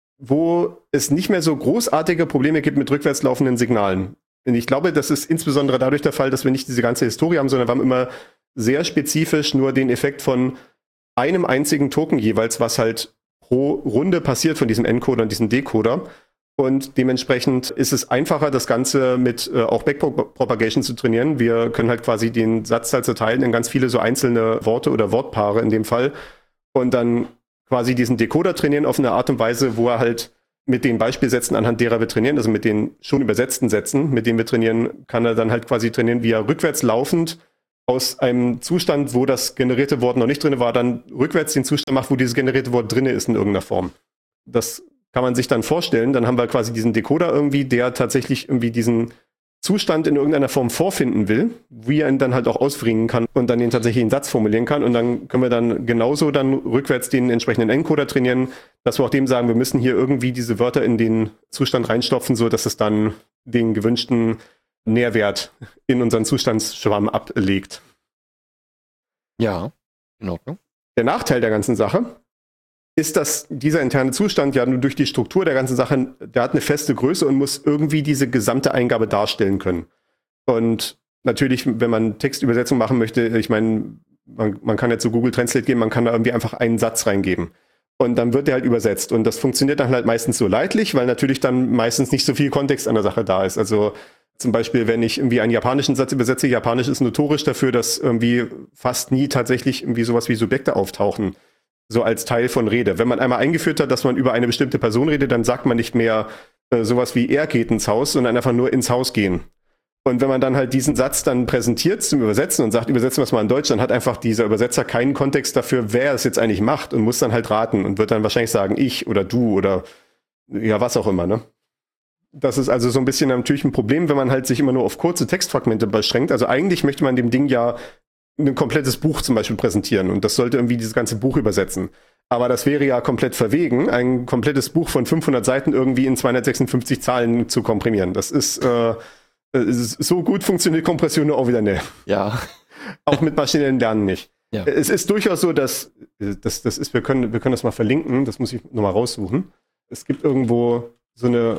wo es nicht mehr so großartige Probleme gibt mit rückwärts laufenden Signalen. Und ich glaube, das ist insbesondere dadurch der Fall, dass wir nicht diese ganze Historie haben, sondern wir haben immer sehr spezifisch nur den Effekt von einem einzigen Token jeweils, was halt pro Runde passiert von diesem Encoder und diesem Decoder. Und dementsprechend ist es einfacher, das Ganze mit äh, auch Backpropagation zu trainieren. Wir können halt quasi den Satz halt zerteilen in ganz viele so einzelne Worte oder Wortpaare in dem Fall. Und dann quasi diesen Decoder trainieren auf eine Art und Weise, wo er halt mit den Beispielsätzen, anhand derer wir trainieren, also mit den schon übersetzten Sätzen, mit denen wir trainieren, kann er dann halt quasi trainieren, wie er rückwärts laufend aus einem Zustand, wo das generierte Wort noch nicht drin war, dann rückwärts den Zustand macht, wo dieses generierte Wort drin ist in irgendeiner Form. Das kann man sich dann vorstellen. Dann haben wir quasi diesen Decoder irgendwie, der tatsächlich irgendwie diesen Zustand in irgendeiner Form vorfinden will, wie er ihn dann halt auch ausbringen kann und dann den tatsächlichen Satz formulieren kann. Und dann können wir dann genauso dann rückwärts den entsprechenden Encoder trainieren, dass wir auch dem sagen, wir müssen hier irgendwie diese Wörter in den Zustand reinstopfen, so dass es dann den gewünschten Nährwert in unseren Zustandsschwamm ablegt. Ja, in Ordnung. Der Nachteil der ganzen Sache ist, dass dieser interne Zustand ja nur durch die Struktur der ganzen Sache, der hat eine feste Größe und muss irgendwie diese gesamte Eingabe darstellen können. Und natürlich, wenn man Textübersetzung machen möchte, ich meine, man, man kann jetzt zu Google Translate gehen, man kann da irgendwie einfach einen Satz reingeben. Und dann wird der halt übersetzt. Und das funktioniert dann halt meistens so leidlich, weil natürlich dann meistens nicht so viel Kontext an der Sache da ist. Also zum Beispiel, wenn ich irgendwie einen japanischen Satz übersetze, Japanisch ist notorisch dafür, dass irgendwie fast nie tatsächlich irgendwie sowas wie Subjekte auftauchen. So als Teil von Rede. Wenn man einmal eingeführt hat, dass man über eine bestimmte Person redet, dann sagt man nicht mehr äh, sowas wie er geht ins Haus, sondern einfach nur ins Haus gehen. Und wenn man dann halt diesen Satz dann präsentiert zum Übersetzen und sagt, übersetzen wir es mal in Deutsch, dann hat einfach dieser Übersetzer keinen Kontext dafür, wer es jetzt eigentlich macht und muss dann halt raten und wird dann wahrscheinlich sagen, ich oder du oder ja, was auch immer, ne? Das ist also so ein bisschen natürlich ein Problem, wenn man halt sich immer nur auf kurze Textfragmente beschränkt. Also eigentlich möchte man dem Ding ja ein komplettes Buch zum Beispiel präsentieren und das sollte irgendwie dieses ganze Buch übersetzen. Aber das wäre ja komplett verwegen, ein komplettes Buch von fünfhundert Seiten irgendwie in zweihundertsechsundfünfzig Zahlen zu komprimieren. Das ist, äh, ist so gut funktioniert Kompression nur auch wieder nicht. Ja. Auch mit maschinellem Lernen nicht. Ja. Es ist durchaus so, dass das, das ist, wir können, wir können das mal verlinken, das muss ich nochmal raussuchen. Es gibt irgendwo so eine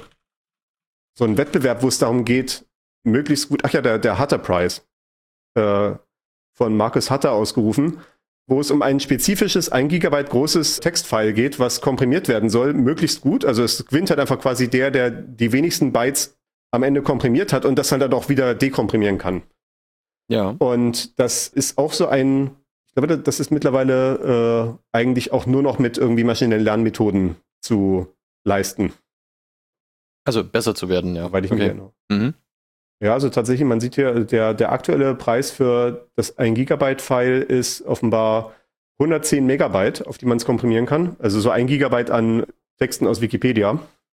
so einen Wettbewerb, wo es darum geht, möglichst gut, ach ja, der, der Hutter-Prize, äh, von Marcus Hutter ausgerufen, wo es um ein spezifisches ein Gigabyte großes Textfile geht, was komprimiert werden soll, möglichst gut. Also es gewinnt halt einfach quasi der, der die wenigsten Bytes am Ende komprimiert hat und das dann, dann auch wieder dekomprimieren kann. Ja. Und das ist auch so ein, ich glaube, das ist mittlerweile äh, eigentlich auch nur noch mit irgendwie maschinellen Lernmethoden zu leisten. Also besser zu werden, ja. Weil ich okay. mich erinnere. Mhm. Ja, also tatsächlich, man sieht hier, der, der aktuelle Preis für das ein Gigabyte File ist offenbar hundertzehn Megabyte, auf die man es komprimieren kann. Also so ein Gigabyte an Texten aus Wikipedia.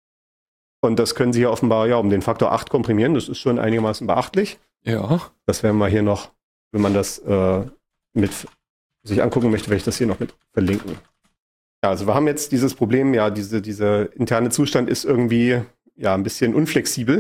Und das können sie ja offenbar ja um den Faktor acht komprimieren. Das ist schon einigermaßen beachtlich. Ja. Das werden wir hier noch, wenn man das äh, mit sich angucken möchte, werde ich das hier noch mit verlinken. Ja, also wir haben jetzt dieses Problem, ja, diese, diese interne Zustand ist irgendwie ja ein bisschen unflexibel.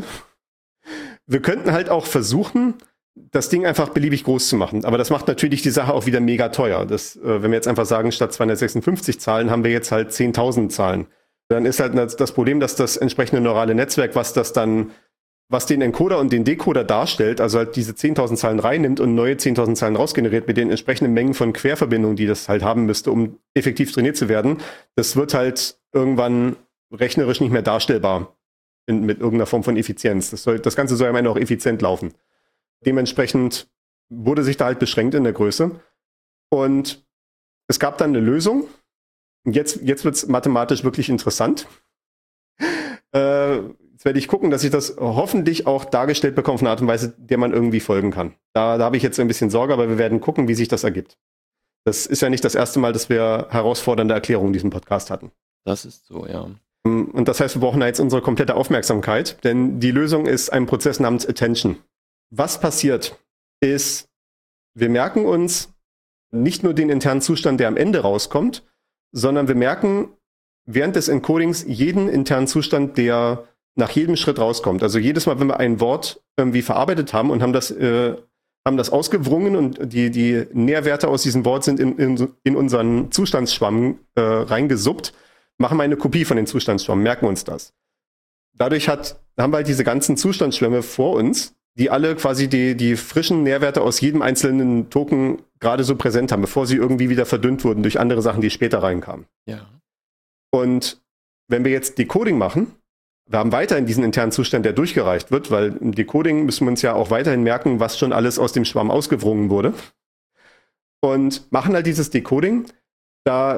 Wir könnten halt auch versuchen, das Ding einfach beliebig groß zu machen. Aber das macht natürlich die Sache auch wieder mega teuer. Das, äh, wenn wir jetzt einfach sagen, statt zweihundertsechsundfünfzig Zahlen haben wir jetzt halt zehntausend Zahlen. Dann ist halt das Problem, dass das entsprechende neurale Netzwerk, was das dann, was den Encoder und den Decoder darstellt, also halt diese zehntausend Zahlen reinnimmt und neue zehntausend Zahlen rausgeneriert mit den entsprechenden Mengen von Querverbindungen, die das halt haben müsste, um effektiv trainiert zu werden, das wird halt irgendwann rechnerisch nicht mehr darstellbar. In, mit irgendeiner Form von Effizienz. Das, soll, das Ganze soll am Ende auch effizient laufen. Dementsprechend wurde sich da halt beschränkt in der Größe. Und es gab dann eine Lösung. Und jetzt, jetzt wird es mathematisch wirklich interessant. Äh, jetzt werde ich gucken, dass ich das hoffentlich auch dargestellt bekomme auf eine Art und Weise, der man irgendwie folgen kann. Da, da habe ich jetzt ein bisschen Sorge, aber wir werden gucken, wie sich das ergibt. Das ist ja nicht das erste Mal, dass wir herausfordernde Erklärungen in diesem Podcast hatten. Das ist so, ja. Und das heißt, wir brauchen da jetzt unsere komplette Aufmerksamkeit, denn die Lösung ist ein Prozess namens Attention. Was passiert, ist, wir merken uns nicht nur den internen Zustand, der am Ende rauskommt, sondern wir merken während des Encodings jeden internen Zustand, der nach jedem Schritt rauskommt. Also jedes Mal, wenn wir ein Wort irgendwie verarbeitet haben und haben das, äh, haben das ausgewrungen und die, die Nährwerte aus diesem Wort sind in, in, in unseren Zustandsschwamm äh, reingesuppt, machen wir eine Kopie von den Zustandsschwammen, merken uns das. Dadurch hat, haben wir halt diese ganzen Zustandsschwämme vor uns, die alle quasi die, die frischen Nährwerte aus jedem einzelnen Token gerade so präsent haben, bevor sie irgendwie wieder verdünnt wurden durch andere Sachen, die später reinkamen. Ja. Und wenn wir jetzt Decoding machen, wir haben weiterhin diesen internen Zustand, der durchgereicht wird, weil im Decoding müssen wir uns ja auch weiterhin merken, was schon alles aus dem Schwamm ausgewrungen wurde. Und machen halt dieses Decoding, da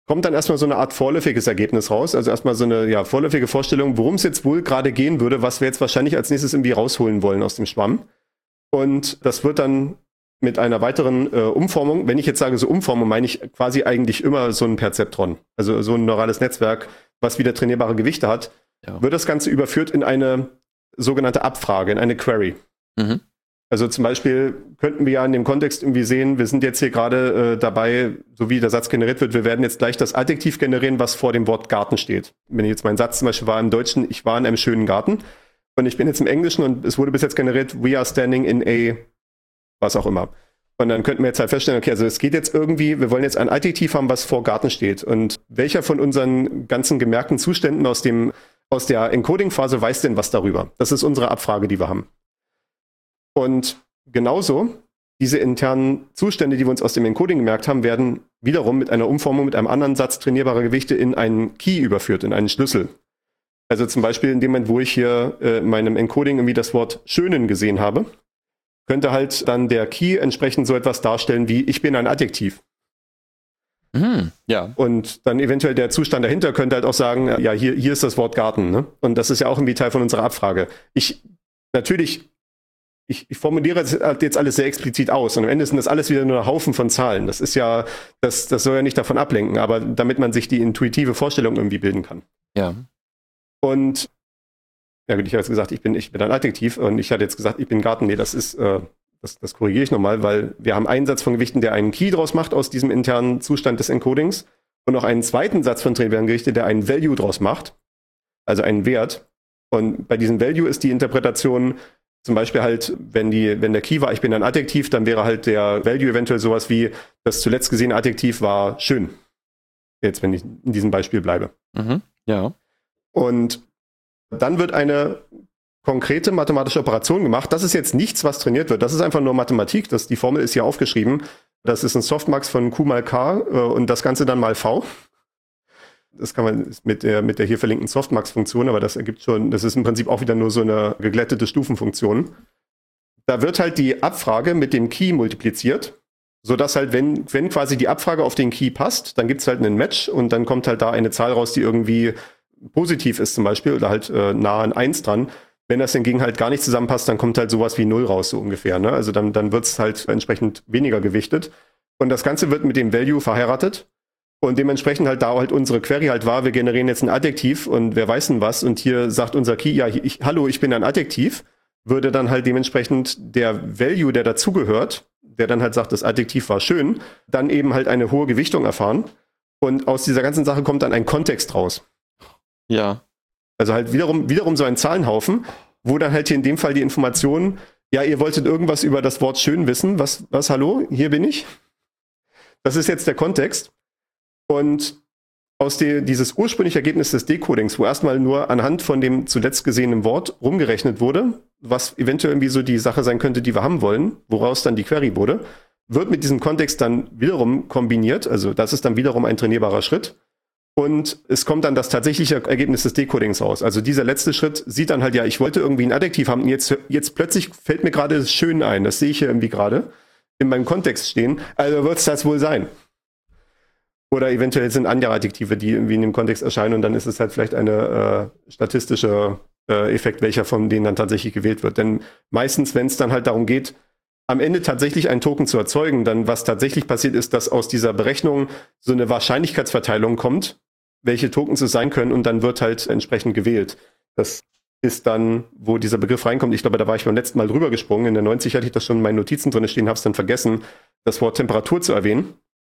kommt dann erstmal so eine Art vorläufiges Ergebnis raus. Also erstmal so eine ja, vorläufige Vorstellung, worum es jetzt wohl gerade gehen würde, was wir jetzt wahrscheinlich als nächstes irgendwie rausholen wollen aus dem Schwamm. Und das wird dann mit einer weiteren äh, Umformung, wenn ich jetzt sage so Umformung, meine ich quasi eigentlich immer so ein Perzeptron. Also so ein neurales Netzwerk, was wieder trainierbare Gewichte hat, ja. wird das Ganze überführt in eine sogenannte Abfrage, in eine Query. Mhm. Also zum Beispiel könnten wir ja in dem Kontext irgendwie sehen, wir sind jetzt hier gerade äh, dabei, so wie der Satz generiert wird, wir werden jetzt gleich das Adjektiv generieren, was vor dem Wort Garten steht. Wenn jetzt mein Satz zum Beispiel war im Deutschen, ich war in einem schönen Garten und ich bin jetzt im Englischen und es wurde bis jetzt generiert, we are standing in a was auch immer. Und dann könnten wir jetzt halt feststellen, okay, also es geht jetzt irgendwie, wir wollen jetzt ein Adjektiv haben, was vor Garten steht. Und welcher von unseren ganzen gemerkten Zuständen aus dem aus der Encoding-Phase weiß denn was darüber? Das ist unsere Abfrage, die wir haben. Und genauso, diese internen Zustände, die wir uns aus dem Encoding gemerkt haben, werden wiederum mit einer Umformung, mit einem anderen Satz trainierbarer Gewichte in einen Key überführt, in einen Schlüssel. Also zum Beispiel in dem Moment, wo ich hier äh, in meinem Encoding irgendwie das Wort schönen gesehen habe, könnte halt dann der Key entsprechend so etwas darstellen wie ich bin ein Adjektiv. Mhm, ja. Und dann eventuell der Zustand dahinter könnte halt auch sagen, ja, hier, hier ist das Wort Garten. Ne? Und das ist ja auch irgendwie Teil von unserer Abfrage. Ich, natürlich, ich, ich formuliere jetzt alles sehr explizit aus und am Ende sind das alles wieder nur ein Haufen von Zahlen. Das ist ja, das, das soll ja nicht davon ablenken, aber damit man sich die intuitive Vorstellung irgendwie bilden kann. Ja. Und ja gut, ich habe jetzt gesagt, ich bin, ich bin ein Adjektiv und ich hatte jetzt gesagt, ich bin Garten. Nee, das ist, äh, das, das korrigiere ich nochmal, weil wir haben einen Satz von Gewichten, der einen Key draus macht aus diesem internen Zustand des Encodings und noch einen zweiten Satz von trainierbaren Gewichten, der einen Value draus macht, also einen Wert. Und bei diesem Value ist die Interpretation zum Beispiel halt, wenn die, wenn der Key war, ich bin ein Adjektiv, dann wäre halt der Value eventuell sowas wie, das zuletzt gesehene Adjektiv war schön. Jetzt, wenn ich in diesem Beispiel bleibe. Mhm, ja. Und dann wird eine konkrete mathematische Operation gemacht. Das ist jetzt nichts, was trainiert wird. Das ist einfach nur Mathematik. Das, die Formel ist hier aufgeschrieben. Das ist ein Softmax von Q mal K äh, und das Ganze dann mal V. Das kann man mit der, mit der hier verlinkten Softmax-Funktion, aber das ergibt schon, das ist im Prinzip auch wieder nur so eine geglättete Stufenfunktion. Da wird halt die Abfrage mit dem Key multipliziert, sodass halt, wenn, wenn quasi die Abfrage auf den Key passt, dann gibt es halt einen Match und dann kommt halt da eine Zahl raus, die irgendwie positiv ist zum Beispiel oder halt äh, nah an eins dran. Wenn das hingegen halt gar nicht zusammenpasst, dann kommt halt sowas wie null raus, so ungefähr. Ne? Also dann, dann wird es halt entsprechend weniger gewichtet. Und das Ganze wird mit dem Value verheiratet. Und dementsprechend halt da halt unsere Query halt war, wir generieren jetzt ein Adjektiv und wer weiß denn was. Und hier sagt unser Key, ja, ich, hallo, ich bin ein Adjektiv. Würde dann halt dementsprechend der Value, der dazugehört, der dann halt sagt, das Adjektiv war schön, dann eben halt eine hohe Gewichtung erfahren. Und aus dieser ganzen Sache kommt dann ein Kontext raus. Ja. Also halt wiederum, wiederum so ein Zahlenhaufen, wo dann halt hier in dem Fall die Information, ja, ihr wolltet irgendwas über das Wort schön wissen. Was, was, hallo, hier bin ich. Das ist jetzt der Kontext. Und aus der, dieses ursprüngliche Ergebnis des Decodings, wo erstmal nur anhand von dem zuletzt gesehenen Wort rumgerechnet wurde, was eventuell irgendwie so die Sache sein könnte, die wir haben wollen, woraus dann die Query wurde, wird mit diesem Kontext dann wiederum kombiniert. Also das ist dann wiederum ein trainierbarer Schritt. Und es kommt dann das tatsächliche Ergebnis des Decodings raus. Also dieser letzte Schritt sieht dann halt, ja, ich wollte irgendwie ein Adjektiv haben und jetzt, jetzt plötzlich fällt mir gerade das schön ein. Das sehe ich hier irgendwie gerade in meinem Kontext stehen. Also wird es das wohl sein. Oder eventuell sind andere Adjektive, die irgendwie in dem Kontext erscheinen und dann ist es halt vielleicht eine äh, statistische äh, Effekt, welcher von denen dann tatsächlich gewählt wird. Denn meistens, wenn es dann halt darum geht, am Ende tatsächlich einen Token zu erzeugen, dann was tatsächlich passiert ist, dass aus dieser Berechnung so eine Wahrscheinlichkeitsverteilung kommt, welche Tokens es sein können und dann wird halt entsprechend gewählt. Das ist dann, wo dieser Begriff reinkommt. Ich glaube, da war ich beim letzten Mal drüber gesprungen. In der neunzig hatte ich das schon in meinen Notizen drin stehen, habe es dann vergessen, das Wort Temperatur zu erwähnen.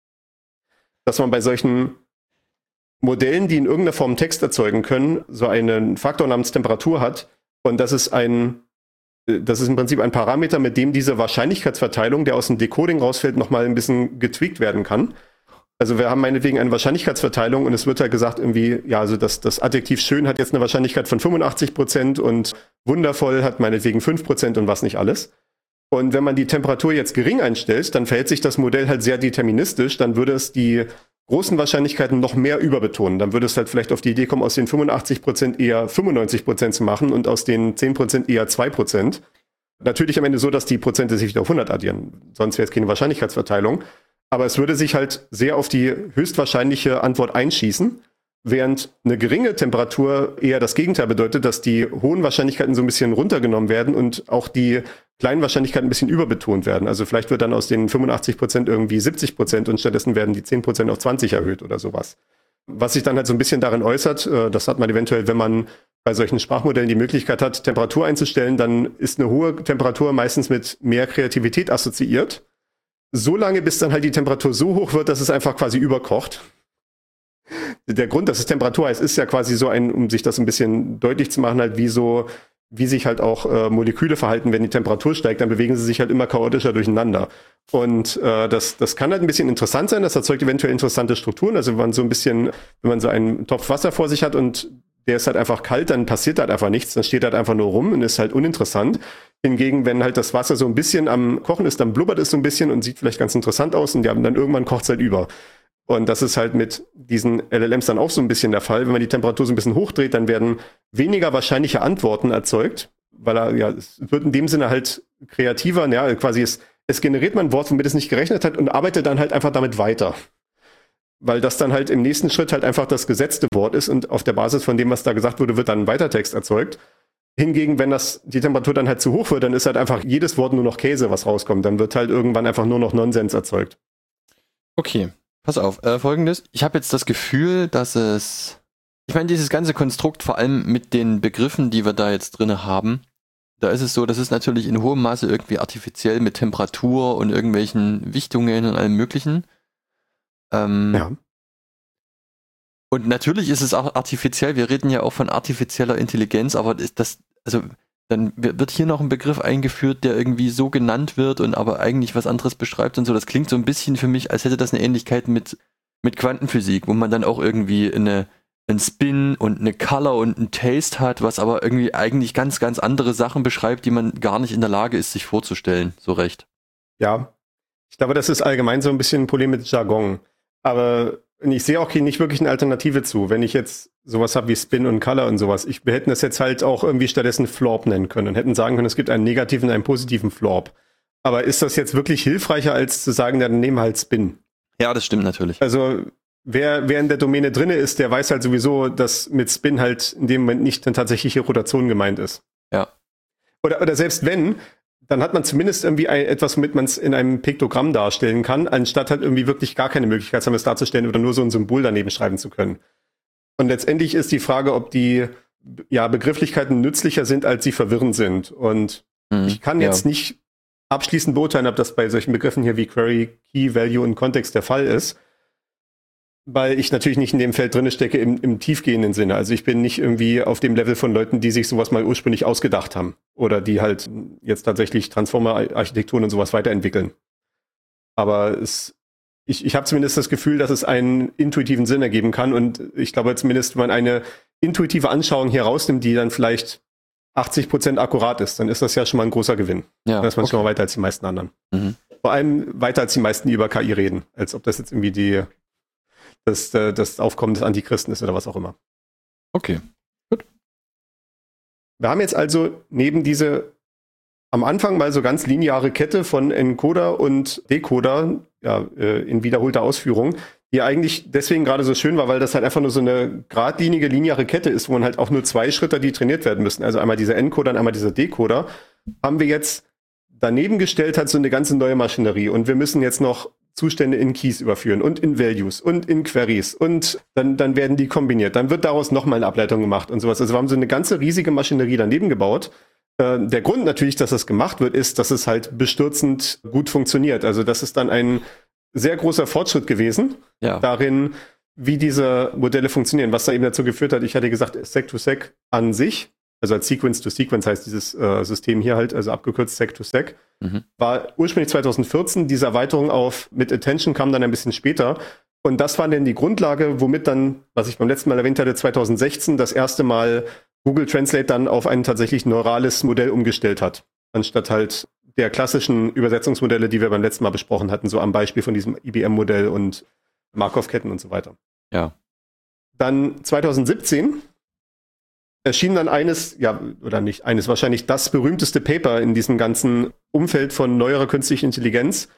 Dass man bei solchen Modellen, die in irgendeiner Form Text erzeugen können, so einen Faktor namens Temperatur hat und das ist ein Das ist im Prinzip ein Parameter, mit dem diese Wahrscheinlichkeitsverteilung, der aus dem Decoding rausfällt, nochmal ein bisschen getweakt werden kann. Also wir haben meinetwegen eine Wahrscheinlichkeitsverteilung und es wird halt gesagt irgendwie, ja, also das, das Adjektiv schön hat jetzt eine Wahrscheinlichkeit von fünfundachtzig Prozent und wundervoll hat meinetwegen fünf Prozent und was nicht alles. Und wenn man die Temperatur jetzt gering einstellt, dann verhält sich das Modell halt sehr deterministisch, dann würde es die großen Wahrscheinlichkeiten noch mehr überbetonen. Dann würde es halt vielleicht auf die Idee kommen, aus den fünfundachtzig Prozent eher fünfundneunzig Prozent zu machen und aus den zehn Prozent eher zwei Prozent. Natürlich am Ende so, dass die Prozente sich wieder auf hundert addieren. Sonst wäre es keine Wahrscheinlichkeitsverteilung. Aber es würde sich halt sehr auf die höchstwahrscheinliche Antwort einschießen, während eine geringe Temperatur eher das Gegenteil bedeutet, dass die hohen Wahrscheinlichkeiten so ein bisschen runtergenommen werden und auch die kleinen Wahrscheinlichkeiten ein bisschen überbetont werden. Also vielleicht wird dann aus den fünfundachtzig Prozent irgendwie siebzig Prozent und stattdessen werden die zehn Prozent auf zwanzig erhöht oder sowas. Was sich dann halt so ein bisschen darin äußert, das hat man eventuell, wenn man bei solchen Sprachmodellen die Möglichkeit hat, Temperatur einzustellen, dann ist eine hohe Temperatur meistens mit mehr Kreativität assoziiert. So lange, bis dann halt die Temperatur so hoch wird, dass es einfach quasi überkocht. Der Grund, dass es Temperatur heißt, ist ja quasi so ein, um sich das ein bisschen deutlich zu machen, halt wie so, wie sich halt auch äh, Moleküle verhalten, wenn die Temperatur steigt, dann bewegen sie sich halt immer chaotischer durcheinander. Und äh, das, das kann halt ein bisschen interessant sein, das erzeugt eventuell interessante Strukturen. Also wenn man so ein bisschen, wenn man so einen Topf Wasser vor sich hat und der ist halt einfach kalt, dann passiert halt einfach nichts, dann steht halt einfach nur rum und ist halt uninteressant. Hingegen, wenn halt das Wasser so ein bisschen am Kochen ist, dann blubbert es so ein bisschen und sieht vielleicht ganz interessant aus und ja, dann irgendwann kocht es halt über. Und das ist halt mit diesen L L Ms dann auch so ein bisschen der Fall. Wenn man die Temperatur so ein bisschen hochdreht, dann werden weniger wahrscheinliche Antworten erzeugt, weil er, ja, es wird in dem Sinne halt kreativer, ja, quasi es, es generiert man ein Wort, womit es nicht gerechnet hat und arbeitet dann halt einfach damit weiter. Weil das dann halt im nächsten Schritt halt einfach das gesetzte Wort ist und auf der Basis von dem, was da gesagt wurde, wird dann ein Weitertext erzeugt. Hingegen, wenn das, die Temperatur dann halt zu hoch wird, dann ist halt einfach jedes Wort nur noch Käse, was rauskommt. Dann wird halt irgendwann einfach nur noch Nonsens erzeugt. Okay. Pass auf, äh, folgendes. Ich habe jetzt das Gefühl, dass es... Ich meine, dieses ganze Konstrukt, vor allem mit den Begriffen, die wir da jetzt drin haben, da ist es so, das ist natürlich in hohem Maße irgendwie artifiziell mit Temperatur und irgendwelchen Wichtungen und allem möglichen. Ähm, ja. Und natürlich ist es auch artifiziell, wir reden ja auch von artifizieller Intelligenz, aber das, also dann wird hier noch ein Begriff eingeführt, der irgendwie so genannt wird und aber eigentlich was anderes beschreibt und so. Das klingt so ein bisschen für mich, als hätte das eine Ähnlichkeit mit, mit Quantenphysik, wo man dann auch irgendwie eine, einen Spin und eine Color und ein Taste hat, was aber irgendwie eigentlich ganz, ganz andere Sachen beschreibt, die man gar nicht in der Lage ist, sich vorzustellen, so recht. Ja, ich glaube, das ist allgemein so ein bisschen ein Problem mit Jargon. Aber ich sehe auch nicht wirklich eine Alternative zu. Wenn ich jetzt sowas habe wie Spin und Color und sowas, ich, wir hätten das jetzt halt auch irgendwie stattdessen Florp nennen können und hätten sagen können, es gibt einen negativen und einen positiven Florp. Aber ist das jetzt wirklich hilfreicher, als zu sagen, dann nehmen wir halt Spin? Ja, das stimmt natürlich. Also wer, wer in der Domäne drinne ist, der weiß halt sowieso, dass mit Spin halt in dem Moment nicht eine tatsächliche Rotation gemeint ist. Ja. Oder, oder selbst wenn, dann hat man zumindest irgendwie ein, etwas, womit man es in einem Piktogramm darstellen kann, anstatt halt irgendwie wirklich gar keine Möglichkeit haben, es darzustellen oder nur so ein Symbol daneben schreiben zu können. Und letztendlich ist die Frage, ob die ja, Begrifflichkeiten nützlicher sind, als sie verwirrend sind. Und mhm, ich kann jetzt ja. nicht abschließend beurteilen, ob das bei solchen Begriffen hier wie Query, Key, Value und Kontext der Fall ist, weil ich natürlich nicht in dem Feld drinne stecke im, im tiefgehenden Sinne. Also ich bin nicht irgendwie auf dem Level von Leuten, die sich sowas mal ursprünglich ausgedacht haben oder die halt jetzt tatsächlich Transformer-Architekturen und sowas weiterentwickeln. Aber es, ich, ich habe zumindest das Gefühl, dass es einen intuitiven Sinn ergeben kann und ich glaube zumindest, wenn man eine intuitive Anschauung hier rausnimmt, die dann vielleicht achtzig Prozent akkurat ist, dann ist das ja schon mal ein großer Gewinn. Ja, dann ist man okay. schon mal weiter als die meisten anderen. Mhm. Vor allem weiter als die meisten, die über K I reden, als ob das jetzt irgendwie die Das, das Aufkommen des Antichristen ist oder was auch immer. Okay, gut. Wir haben jetzt also neben diese am Anfang mal so ganz lineare Kette von Encoder und Decoder ja, in wiederholter Ausführung, die eigentlich deswegen gerade so schön war, weil das halt einfach nur so eine geradlinige, lineare Kette ist, wo man halt auch nur zwei Schritte, die trainiert werden müssen. Also einmal dieser Encoder und einmal dieser Decoder. Haben wir jetzt daneben gestellt, hat so eine ganze neue Maschinerie. Und wir müssen jetzt noch Zustände in Keys überführen und in Values und in Queries und dann, dann werden die kombiniert. Dann wird daraus nochmal eine Ableitung gemacht und sowas. Also wir haben so eine ganze riesige Maschinerie daneben gebaut. Äh, der Grund natürlich, dass das gemacht wird, ist, dass es halt bestürzend gut funktioniert. Also das ist dann ein sehr großer Fortschritt gewesen ja. darin, wie diese Modelle funktionieren. Was da eben dazu geführt hat, ich hatte gesagt, Sec-to-Sec an sich, also als Sequence-to-Sequence heißt dieses äh, System hier halt, also abgekürzt Sec-to-Sec, mhm. war ursprünglich zwanzig vierzehn, diese Erweiterung auf mit Attention kam dann ein bisschen später. Und das war dann die Grundlage, womit dann, was ich beim letzten Mal erwähnt hatte, zwanzig sechzehn das erste Mal Google Translate dann auf ein tatsächlich neurales Modell umgestellt hat. Anstatt halt der klassischen Übersetzungsmodelle, die wir beim letzten Mal besprochen hatten, so am Beispiel von diesem I B M-Modell und Markov-Ketten und so weiter. Ja. Dann zwanzig siebzehn erschien dann eines, ja, oder nicht eines, wahrscheinlich das berühmteste Paper in diesem ganzen Umfeld von neuerer künstlicher Intelligenz,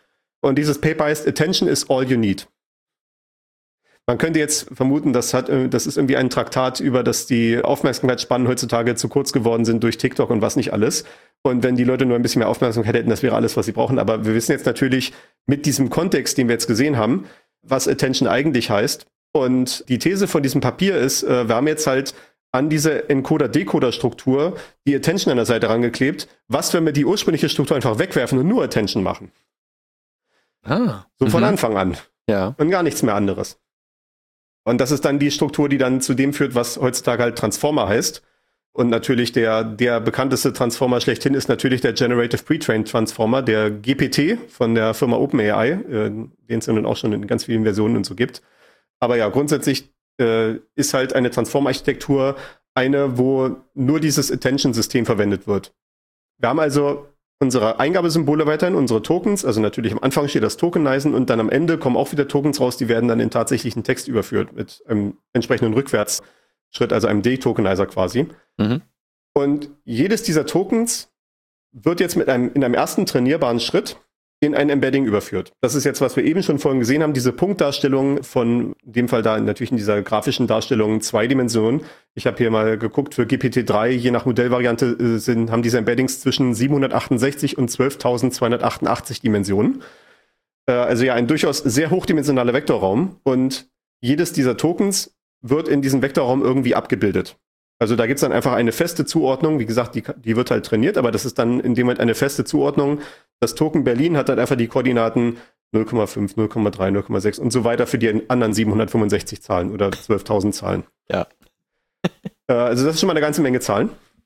Und dieses Paper heißt Attention is all you need. Man könnte jetzt vermuten, das, hat, das ist irgendwie ein Traktat über, dass die Aufmerksamkeitsspannen heutzutage zu kurz geworden sind durch TikTok und was nicht alles. Und wenn die Leute nur ein bisschen mehr Aufmerksamkeit hätten, das wäre alles, was sie brauchen. Aber wir wissen jetzt natürlich mit diesem Kontext, den wir jetzt gesehen haben, was Attention eigentlich heißt. Und die These von diesem Papier ist, wir haben jetzt halt an diese Encoder-Decoder-Struktur die Attention an der Seite rangeklebt. Was, wenn wir die ursprüngliche Struktur einfach wegwerfen und nur Attention machen? Ah. So von mhm. Anfang an. Ja. Und gar nichts mehr anderes. Und das ist dann die Struktur, die dann zu dem führt, was heutzutage halt Transformer heißt. Und natürlich der, der bekannteste Transformer schlechthin ist natürlich der Generative Pre-Trained Transformer, der G P T von der Firma OpenAI, äh, den es dann auch schon in ganz vielen Versionen und so gibt. Aber ja, grundsätzlich äh, ist halt eine Transformer-Architektur eine, wo nur dieses Attention-System verwendet wird. Wir haben also unsere Eingabesymbole weiterhin, unsere Tokens, also natürlich am Anfang steht das Tokenizen und dann am Ende kommen auch wieder Tokens raus, die werden dann in tatsächlichen Text überführt mit einem entsprechenden Rückwärtsschritt, also einem Detokenizer quasi. Mhm. Und jedes dieser Tokens wird jetzt mit einem, in einem ersten trainierbaren Schritt in ein Embedding überführt. Das ist jetzt, was wir eben schon vorhin gesehen haben, diese Punktdarstellung von, in dem Fall da natürlich in dieser grafischen Darstellung zwei Dimensionen. Ich habe hier mal geguckt, für G P T drei, je nach Modellvariante, äh, sind, haben diese Embeddings zwischen siebenhundertachtundsechzig und zwölftausendzweihundertachtundachtzig Dimensionen. Äh, also ja, ein durchaus sehr hochdimensionaler Vektorraum. Und jedes dieser Tokens wird in diesem Vektorraum irgendwie abgebildet. Also da gibt es dann einfach eine feste Zuordnung. Wie gesagt, die, die wird halt trainiert, aber das ist dann in dem Moment eine feste Zuordnung. Das Token Berlin hat dann einfach die Koordinaten null Komma fünf, null Komma drei, null Komma sechs und so weiter für die anderen siebenhundertfünfundsechzig Zahlen oder zwölftausend Zahlen. Ja. äh, also das ist schon mal eine ganze Menge Zahlen.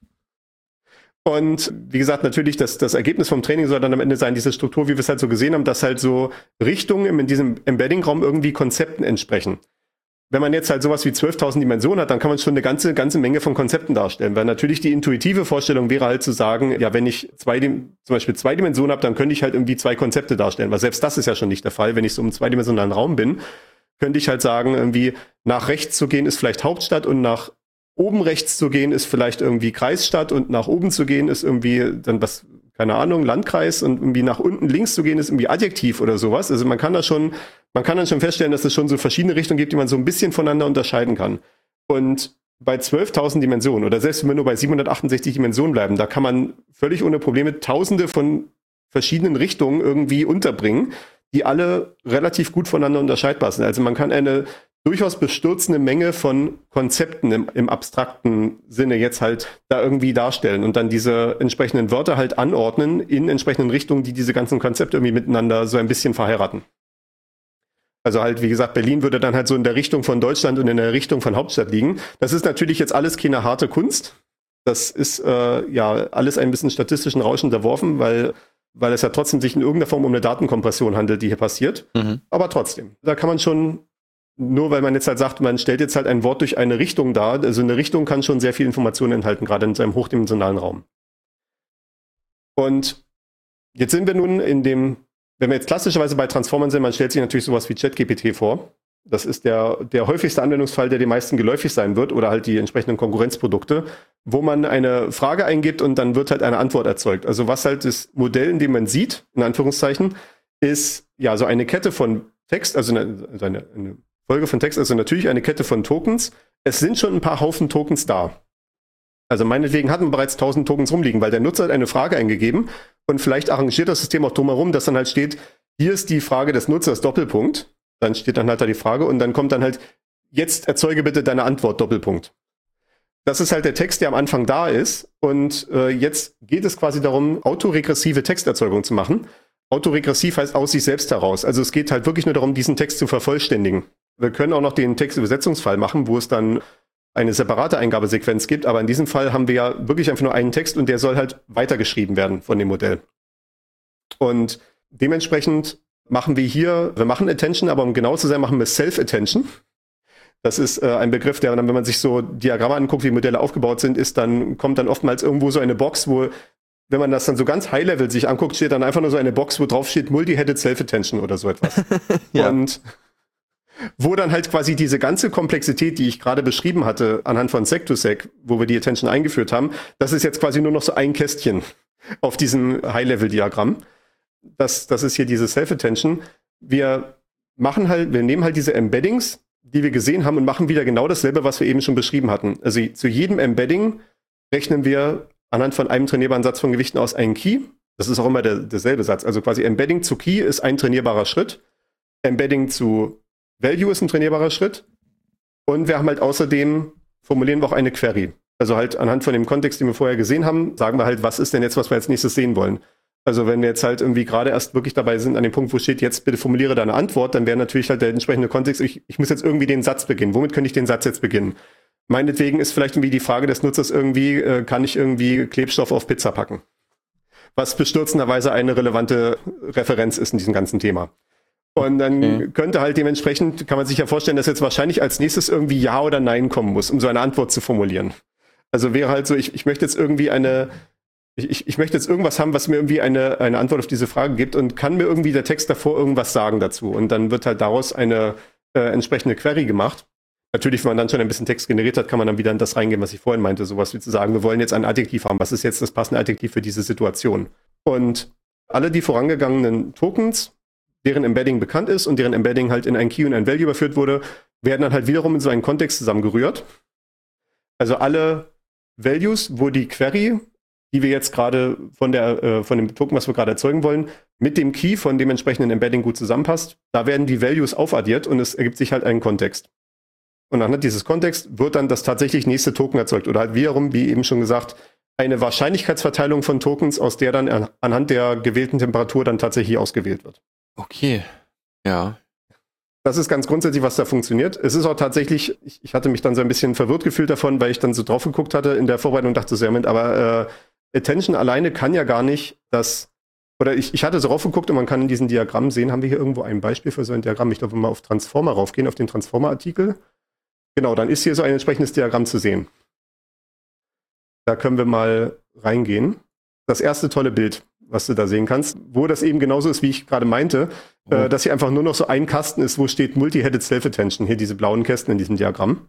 Und wie gesagt, natürlich, das, das Ergebnis vom Training soll dann am Ende sein, diese Struktur, wie wir es halt so gesehen haben, dass halt so Richtungen in diesem Embedding-Raum irgendwie Konzepten entsprechen. Wenn man jetzt halt sowas wie zwölftausend Dimensionen hat, dann kann man schon eine ganze, ganze Menge von Konzepten darstellen. Weil natürlich die intuitive Vorstellung wäre halt zu sagen, ja, wenn ich zwei, zum Beispiel zwei Dimensionen habe, dann könnte ich halt irgendwie zwei Konzepte darstellen. Weil selbst das ist ja schon nicht der Fall. Wenn ich so im zweidimensionalen Raum bin, könnte ich halt sagen, irgendwie nach rechts zu gehen ist vielleicht Hauptstadt und nach oben rechts zu gehen ist vielleicht irgendwie Kreisstadt und nach oben zu gehen ist irgendwie dann was, keine Ahnung, Landkreis und irgendwie nach unten links zu gehen ist irgendwie Adjektiv oder sowas. Also man kann da schon, man kann dann schon feststellen, dass es schon so verschiedene Richtungen gibt, die man so ein bisschen voneinander unterscheiden kann. Und bei zwölftausend Dimensionen oder selbst wenn wir nur bei siebenhundertachtundsechzig Dimensionen bleiben, da kann man völlig ohne Probleme tausende von verschiedenen Richtungen irgendwie unterbringen, die alle relativ gut voneinander unterscheidbar sind. Also man kann eine durchaus bestürzende Menge von Konzepten im, im abstrakten Sinne jetzt halt da irgendwie darstellen und dann diese entsprechenden Wörter halt anordnen in entsprechenden Richtungen, die diese ganzen Konzepte irgendwie miteinander so ein bisschen verheiraten. Also halt, wie gesagt, Berlin würde dann halt so in der Richtung von Deutschland und in der Richtung von Hauptstadt liegen. Das ist natürlich jetzt alles keine harte Kunst. Das ist äh, ja alles ein bisschen statistischen Rausch unterworfen, weil, weil es ja trotzdem sich in irgendeiner Form um eine Datenkompression handelt, die hier passiert. Mhm. Aber trotzdem, da kann man schon, nur weil man jetzt halt sagt, man stellt jetzt halt ein Wort durch eine Richtung dar, also eine Richtung kann schon sehr viel Informationen enthalten, gerade in so einem hochdimensionalen Raum. Und jetzt sind wir nun in dem, wenn wir jetzt klassischerweise bei Transformern sind, man stellt sich natürlich sowas wie ChatGPT vor. Das ist der, der häufigste Anwendungsfall, der den meisten geläufig sein wird, oder halt die entsprechenden Konkurrenzprodukte, wo man eine Frage eingibt und dann wird halt eine Antwort erzeugt. Also was halt das Modell, in dem man sieht, in Anführungszeichen, ist ja so eine Kette von Text, also eine, also eine, eine Folge von Text, also natürlich eine Kette von Tokens. Es sind schon ein paar Haufen Tokens da. Also meinetwegen hat man bereits tausend Tokens rumliegen, weil der Nutzer hat eine Frage eingegeben und vielleicht arrangiert das System auch drumherum, dass dann halt steht, hier ist die Frage des Nutzers, Doppelpunkt. Dann steht dann halt da die Frage und dann kommt dann halt, jetzt erzeuge bitte deine Antwort, Doppelpunkt. Das ist halt der Text, der am Anfang da ist und äh, jetzt geht es quasi darum, autoregressive Texterzeugung zu machen. Autoregressiv heißt aus sich selbst heraus. Also es geht halt wirklich nur darum, diesen Text zu vervollständigen. Wir können auch noch den Textübersetzungsfall machen, wo es dann eine separate Eingabesequenz gibt, aber in diesem Fall haben wir ja wirklich einfach nur einen Text und der soll halt weitergeschrieben werden von dem Modell. Und dementsprechend machen wir hier, wir machen Attention, aber um genau zu sein, machen wir Self-Attention. Das ist äh, ein Begriff, der dann, wenn man sich so Diagramme anguckt, wie Modelle aufgebaut sind, ist dann, kommt dann oftmals irgendwo so eine Box, wo, wenn man das dann so ganz High-Level sich anguckt, steht dann einfach nur so eine Box, wo drauf steht Multi-Headed Self-Attention oder so etwas. Ja. Und wo dann halt quasi diese ganze Komplexität, die ich gerade beschrieben hatte, anhand von Sec to Sec, wo wir die Attention eingeführt haben, das ist jetzt quasi nur noch so ein Kästchen auf diesem High-Level-Diagramm. das, das ist hier diese Self-Attention. Wir machen halt, wir nehmen halt diese Embeddings, die wir gesehen haben und machen wieder genau dasselbe, was wir eben schon beschrieben hatten. Also zu jedem Embedding rechnen wir anhand von einem trainierbaren Satz von Gewichten aus einen Key. Das ist auch immer der, derselbe Satz. Also quasi Embedding zu Key ist ein trainierbarer Schritt. Embedding zu Value ist ein trainierbarer Schritt. Und wir haben halt außerdem, formulieren wir auch eine Query. Also halt anhand von dem Kontext, den wir vorher gesehen haben, sagen wir halt, was ist denn jetzt, was wir als nächstes sehen wollen. Also wenn wir jetzt halt irgendwie gerade erst wirklich dabei sind an dem Punkt, wo steht, jetzt bitte formuliere deine Antwort, dann wäre natürlich halt der entsprechende Kontext, ich, ich muss jetzt irgendwie den Satz beginnen. Womit könnte ich den Satz jetzt beginnen? Meinetwegen ist vielleicht irgendwie die Frage des Nutzers irgendwie, äh, kann ich irgendwie Klebstoff auf Pizza packen? Was bestürzenderweise eine relevante Referenz ist in diesem ganzen Thema. Und dann okay. könnte halt dementsprechend, kann man sich ja vorstellen, dass jetzt wahrscheinlich als nächstes irgendwie Ja oder Nein kommen muss, um so eine Antwort zu formulieren. Also wäre halt so, ich, ich möchte jetzt irgendwie eine, ich, ich möchte jetzt irgendwas haben, was mir irgendwie eine, eine Antwort auf diese Frage gibt und kann mir irgendwie der Text davor irgendwas sagen dazu. Und dann wird halt daraus eine äh, entsprechende Query gemacht. Natürlich, wenn man dann schon ein bisschen Text generiert hat, kann man dann wieder in das reingehen, was ich vorhin meinte. Sowas wie zu sagen, wir wollen jetzt ein Adjektiv haben. Was ist jetzt das passende Adjektiv für diese Situation? Und alle die vorangegangenen Tokens, deren Embedding bekannt ist und deren Embedding halt in ein Key und ein Value überführt wurde, werden dann halt wiederum in so einen Kontext zusammengerührt. Also alle Values, wo die Query, die wir jetzt gerade von der äh, von dem Token, was wir gerade erzeugen wollen, mit dem Key von dem entsprechenden Embedding gut zusammenpasst, da werden die Values aufaddiert und es ergibt sich halt ein Kontext. Und anhand dieses Kontext wird dann das tatsächlich nächste Token erzeugt. Oder halt wiederum, wie eben schon gesagt, eine Wahrscheinlichkeitsverteilung von Tokens, aus der dann an, anhand der gewählten Temperatur dann tatsächlich ausgewählt wird. Okay, ja. Das ist ganz grundsätzlich, was da funktioniert. Es ist auch tatsächlich, ich, ich hatte mich dann so ein bisschen verwirrt gefühlt davon, weil ich dann so drauf geguckt hatte in der Vorbereitung und dachte so, ja, Moment, aber äh, Attention alleine kann ja gar nicht das, oder ich, ich hatte so drauf geguckt und man kann in diesem Diagramm sehen, haben wir hier irgendwo ein Beispiel für so ein Diagramm? Ich glaube, wenn wir mal auf Transformer raufgehen, auf den Transformer-Artikel, genau, dann ist hier so ein entsprechendes Diagramm zu sehen. Da können wir mal reingehen. Das erste tolle Bild, was du da sehen kannst, wo das eben genauso ist, wie ich gerade meinte, oh. äh, dass hier einfach nur noch so ein Kasten ist, wo steht Multi-Headed Self-Attention. Hier diese blauen Kästen in diesem Diagramm.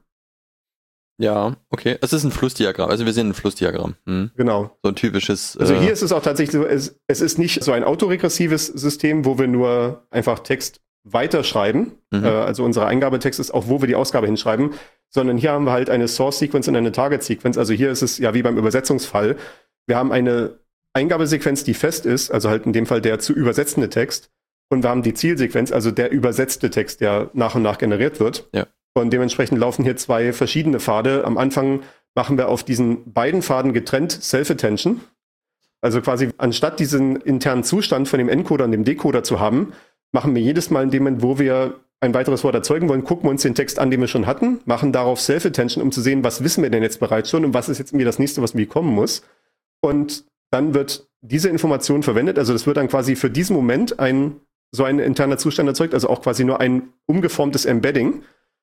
Ja, okay. Es ist ein Flussdiagramm. Also wir sehen ein Flussdiagramm. Hm. Genau. So ein typisches. Äh Also hier ist es auch tatsächlich so, es, es ist nicht so ein autoregressives System, wo wir nur einfach Text weiterschreiben. Mhm. Äh, also unser Eingabetext ist auch, wo wir die Ausgabe hinschreiben, sondern hier haben wir halt eine Source-Sequence und eine Target-Sequence. Also hier ist es ja wie beim Übersetzungsfall. Wir haben eine Eingabesequenz, die fest ist, also halt in dem Fall der zu übersetzende Text. Und wir haben die Zielsequenz, also der übersetzte Text, der nach und nach generiert wird. Ja. Und dementsprechend laufen hier zwei verschiedene Pfade. Am Anfang machen wir auf diesen beiden Pfaden getrennt Self-Attention. Also quasi anstatt diesen internen Zustand von dem Encoder und dem Decoder zu haben, machen wir jedes Mal in dem Moment, wo wir ein weiteres Wort erzeugen wollen, gucken wir uns den Text an, den wir schon hatten, machen darauf Self-Attention, um zu sehen, was wissen wir denn jetzt bereits schon und was ist jetzt irgendwie das nächste, was mir kommen muss. Und dann wird diese Information verwendet, also das wird dann quasi für diesen Moment ein so ein interner Zustand erzeugt, also auch quasi nur ein umgeformtes Embedding.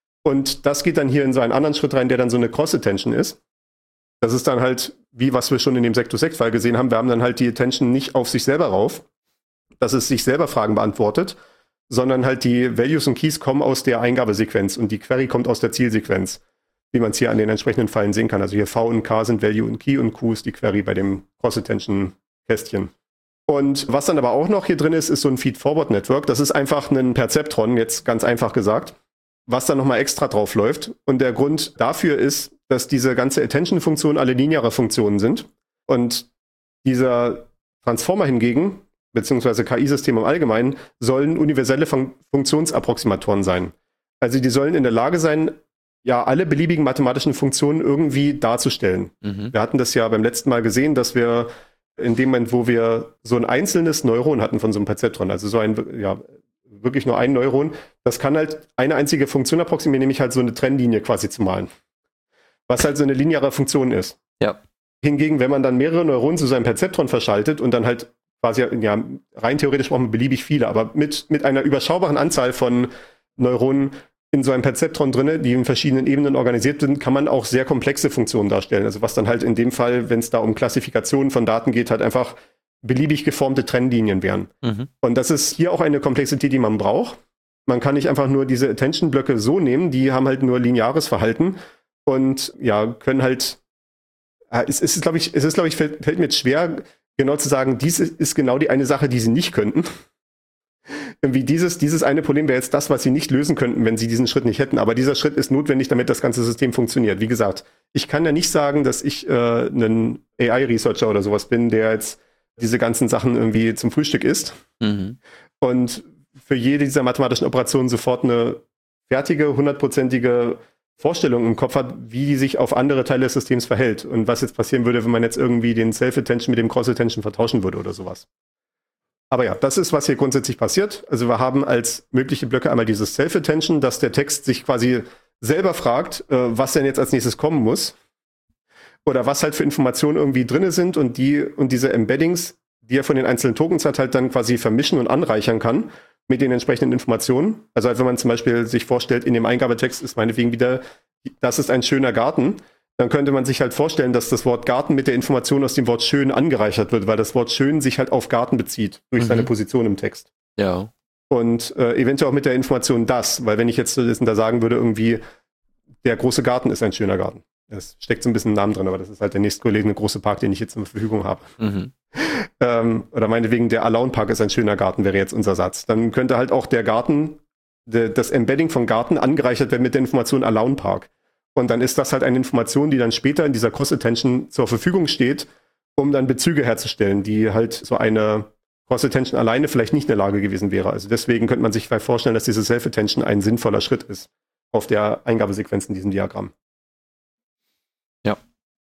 Und das geht dann hier in so einen anderen Schritt rein, der dann so eine Cross-Attention ist. Das ist dann halt, wie was wir schon in dem Sekt-to-Sekt-Fall gesehen haben, wir haben dann halt die Attention nicht auf sich selber rauf, dass es sich selber Fragen beantwortet, sondern halt die Values und Keys kommen aus der Eingabesequenz und die Query kommt aus der Zielsequenz, wie man es hier an den entsprechenden Pfeilen sehen kann. Also hier V und K sind Value und Key und Q ist die Query bei dem Cross-Attention-Kästchen. Und was dann aber auch noch hier drin ist, ist so ein Feed-Forward-Network. Das ist einfach ein Perzeptron, jetzt ganz einfach gesagt, was dann nochmal extra drauf läuft. Und der Grund dafür ist, dass diese ganze Attention-Funktionen alle lineare Funktionen sind. Und dieser Transformer hingegen, beziehungsweise K I-Systeme im Allgemeinen, sollen universelle Fun- Funktionsapproximatoren sein. Also die sollen in der Lage sein, ja, alle beliebigen mathematischen Funktionen irgendwie darzustellen. Mhm. Wir hatten das ja beim letzten Mal gesehen, dass wir in dem Moment, wo wir so ein einzelnes Neuron hatten von so einem Perzeptron, also so ein, ja, wirklich nur ein Neuron, das kann halt eine einzige Funktion approximieren, nämlich halt so eine Trennlinie quasi zu malen. Was halt so eine lineare Funktion ist. Ja. Hingegen, wenn man dann mehrere Neuronen zu seinem Perzeptron verschaltet und dann halt quasi, ja, rein theoretisch brauchen wir beliebig viele, aber mit, mit einer überschaubaren Anzahl von Neuronen in so einem Perzeptron drin, die in verschiedenen Ebenen organisiert sind, kann man auch sehr komplexe Funktionen darstellen. Also was dann halt in dem Fall, wenn es da um Klassifikationen von Daten geht, halt einfach beliebig geformte Trennlinien wären. Mhm. Und das ist hier auch eine Komplexität, die man braucht. Man kann nicht einfach nur diese Attention-Blöcke so nehmen, die haben halt nur lineares Verhalten und ja, können halt, es ist, glaube ich, es ist, glaube ich, fällt, fällt mir jetzt schwer, genau zu sagen, dies ist genau die eine Sache, die sie nicht könnten. Irgendwie dieses, dieses eine Problem wäre jetzt das, was sie nicht lösen könnten, wenn sie diesen Schritt nicht hätten. Aber dieser Schritt ist notwendig, damit das ganze System funktioniert. Wie gesagt, ich kann ja nicht sagen, dass ich äh, ein A I-Researcher oder sowas bin, der jetzt diese ganzen Sachen irgendwie zum Frühstück isst. Mhm. Und für jede dieser mathematischen Operationen sofort eine fertige, hundertprozentige Vorstellung im Kopf hat, wie die sich auf andere Teile des Systems verhält und was jetzt passieren würde, wenn man jetzt irgendwie den Self-Attention mit dem Cross-Attention vertauschen würde oder sowas. Aber ja, das ist, was hier grundsätzlich passiert. Also wir haben als mögliche Blöcke einmal dieses Self-Attention, dass der Text sich quasi selber fragt, äh, was denn jetzt als nächstes kommen muss. Oder was halt für Informationen irgendwie drinne sind und die und diese Embeddings, die er von den einzelnen Tokens hat, halt dann quasi vermischen und anreichern kann mit den entsprechenden Informationen. Also halt, wenn man zum Beispiel sich vorstellt, in dem Eingabetext ist meinetwegen wieder, das ist ein schöner Garten, dann könnte man sich halt vorstellen, dass das Wort Garten mit der Information aus dem Wort schön angereichert wird, weil das Wort schön sich halt auf Garten bezieht, durch mhm. seine Position im Text. Ja. Und äh, eventuell auch mit der Information das, weil wenn ich jetzt da sagen würde, irgendwie, der große Garten ist ein schöner Garten. Es steckt so ein bisschen ein Namen drin, aber das ist halt der nächstgelegene große Park, den ich jetzt zur Verfügung habe. Mhm. ähm, oder meinetwegen, der Alaun Park ist ein schöner Garten, wäre jetzt unser Satz. Dann könnte halt auch der Garten, de, das Embedding von Garten angereichert werden mit der Information Alaun Park. Und dann ist das halt eine Information, die dann später in dieser Cross-Attention zur Verfügung steht, um dann Bezüge herzustellen, die halt so eine Cross-Attention alleine vielleicht nicht in der Lage gewesen wäre. Also deswegen könnte man sich vielleicht vorstellen, dass diese Self-Attention ein sinnvoller Schritt ist auf der Eingabesequenz in diesem Diagramm. Ja.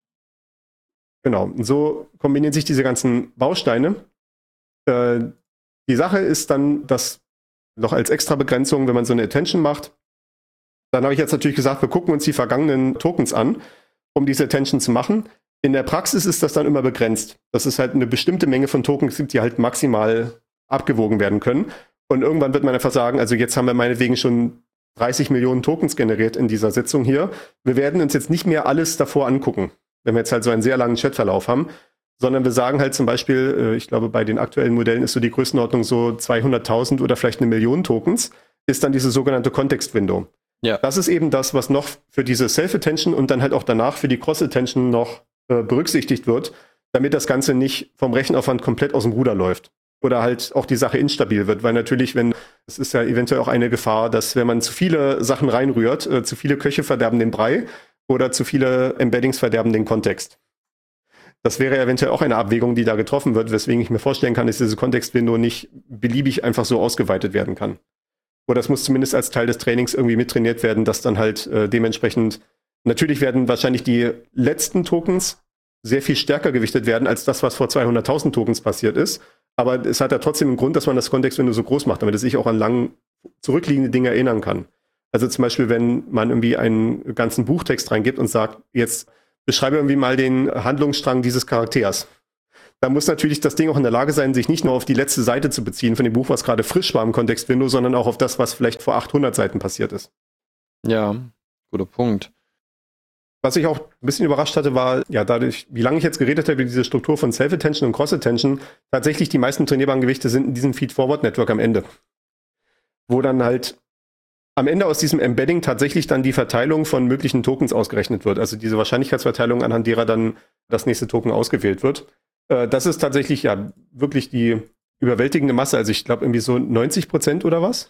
Genau. Und so kombinieren sich diese ganzen Bausteine. Äh, die Sache ist dann, dass noch als extra Begrenzung, wenn man so eine Attention macht, dann habe ich jetzt natürlich gesagt, wir gucken uns die vergangenen Tokens an, um diese Attention zu machen. In der Praxis ist das dann immer begrenzt. Das ist halt eine bestimmte Menge von Tokens gibt, die halt maximal abgewogen werden können. Und irgendwann wird man einfach sagen, also jetzt haben wir meinetwegen schon dreißig Millionen Tokens generiert in dieser Sitzung hier. Wir werden uns jetzt nicht mehr alles davor angucken, wenn wir jetzt halt so einen sehr langen Chatverlauf haben, sondern wir sagen halt zum Beispiel, ich glaube, bei den aktuellen Modellen ist so die Größenordnung so zweihunderttausend oder vielleicht eine Million Tokens, ist dann diese sogenannte Context-Window. Ja. Das ist eben das, was noch für diese Self-Attention und dann halt auch danach für die Cross-Attention noch äh, berücksichtigt wird, damit das Ganze nicht vom Rechenaufwand komplett aus dem Ruder läuft. Oder halt auch die Sache instabil wird, weil natürlich, wenn, es ist ja eventuell auch eine Gefahr, dass wenn man zu viele Sachen reinrührt, äh, zu viele Köche verderben den Brei oder zu viele Embeddings verderben den Kontext. Das wäre eventuell auch eine Abwägung, die da getroffen wird, weswegen ich mir vorstellen kann, dass diese Context-Window nicht beliebig einfach so ausgeweitet werden kann. Oder es muss zumindest als Teil des Trainings irgendwie mittrainiert werden, dass dann halt äh, dementsprechend, natürlich werden wahrscheinlich die letzten Tokens sehr viel stärker gewichtet werden, als das, was vor zweihunderttausend Tokens passiert ist. Aber es hat ja trotzdem einen Grund, dass man das Kontextwindow so groß macht, damit es sich auch an lang zurückliegende Dinge erinnern kann. Also zum Beispiel, wenn man irgendwie einen ganzen Buchtext reingibt und sagt, jetzt beschreibe irgendwie mal den Handlungsstrang dieses Charakters. Da muss natürlich das Ding auch in der Lage sein, sich nicht nur auf die letzte Seite zu beziehen von dem Buch, was gerade frisch war im Kontextwindow, sondern auch auf das, was vielleicht vor achthundert Seiten passiert ist. Ja, guter Punkt. Was ich auch ein bisschen überrascht hatte, war, ja, dadurch, wie lange ich jetzt geredet habe über diese Struktur von Self-Attention und Cross-Attention, tatsächlich die meisten trainierbaren Gewichte sind in diesem Feed-Forward-Network am Ende. Wo dann halt am Ende aus diesem Embedding tatsächlich dann die Verteilung von möglichen Tokens ausgerechnet wird. Also diese Wahrscheinlichkeitsverteilung, anhand derer dann das nächste Token ausgewählt wird. Das ist tatsächlich ja wirklich die überwältigende Masse. Also ich glaube irgendwie so neunzig Prozent oder was.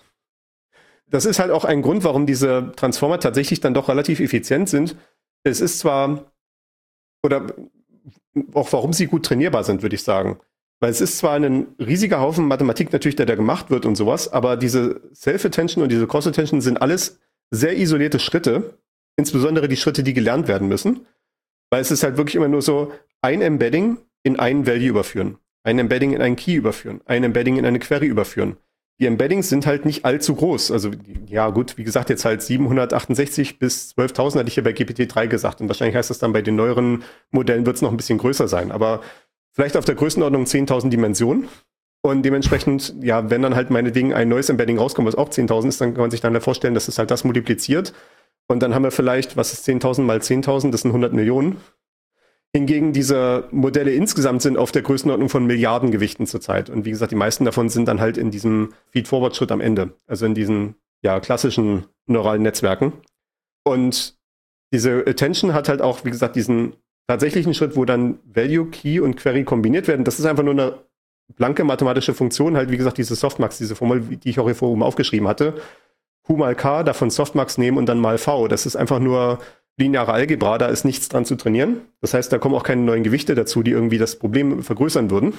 Das ist halt auch ein Grund, warum diese Transformer tatsächlich dann doch relativ effizient sind. Es ist zwar, oder auch warum sie gut trainierbar sind, würde ich sagen. Weil es ist zwar ein riesiger Haufen Mathematik natürlich, der da gemacht wird und sowas, aber diese Self-Attention und diese Cross-Attention sind alles sehr isolierte Schritte, insbesondere die Schritte, die gelernt werden müssen. Weil es ist halt wirklich immer nur so, ein Embedding in einen Value überführen, ein Embedding in einen Key überführen, ein Embedding in eine Query überführen. Die Embeddings sind halt nicht allzu groß. Also ja gut, wie gesagt, jetzt halt siebenhundertachtundsechzig bis zwölftausend hatte ich hier bei G P T drei gesagt. Und wahrscheinlich heißt das dann, bei den neueren Modellen wird es noch ein bisschen größer sein. Aber vielleicht auf der Größenordnung zehntausend Dimensionen. Und dementsprechend, ja, wenn dann halt meinetwegen ein neues Embedding rauskommt, was auch zehntausend ist, dann kann man sich dann vorstellen, dass es halt das multipliziert. Und dann haben wir vielleicht, was ist zehntausend mal zehntausend? Das sind hundert Millionen. Hingegen diese Modelle insgesamt sind auf der Größenordnung von Milliardengewichten zurzeit. Und wie gesagt, die meisten davon sind dann halt in diesem Feed-Forward-Schritt am Ende. Also in diesen ja, klassischen neuralen Netzwerken. Und diese Attention hat halt auch, wie gesagt, diesen tatsächlich ein Schritt, wo dann Value, Key und Query kombiniert werden. Das ist einfach nur eine blanke mathematische Funktion, halt wie gesagt diese Softmax, diese Formel, die ich auch hier vorhin aufgeschrieben hatte. Q mal K, davon Softmax nehmen und dann mal V. Das ist einfach nur lineare Algebra, da ist nichts dran zu trainieren. Das heißt, da kommen auch keine neuen Gewichte dazu, die irgendwie das Problem vergrößern würden.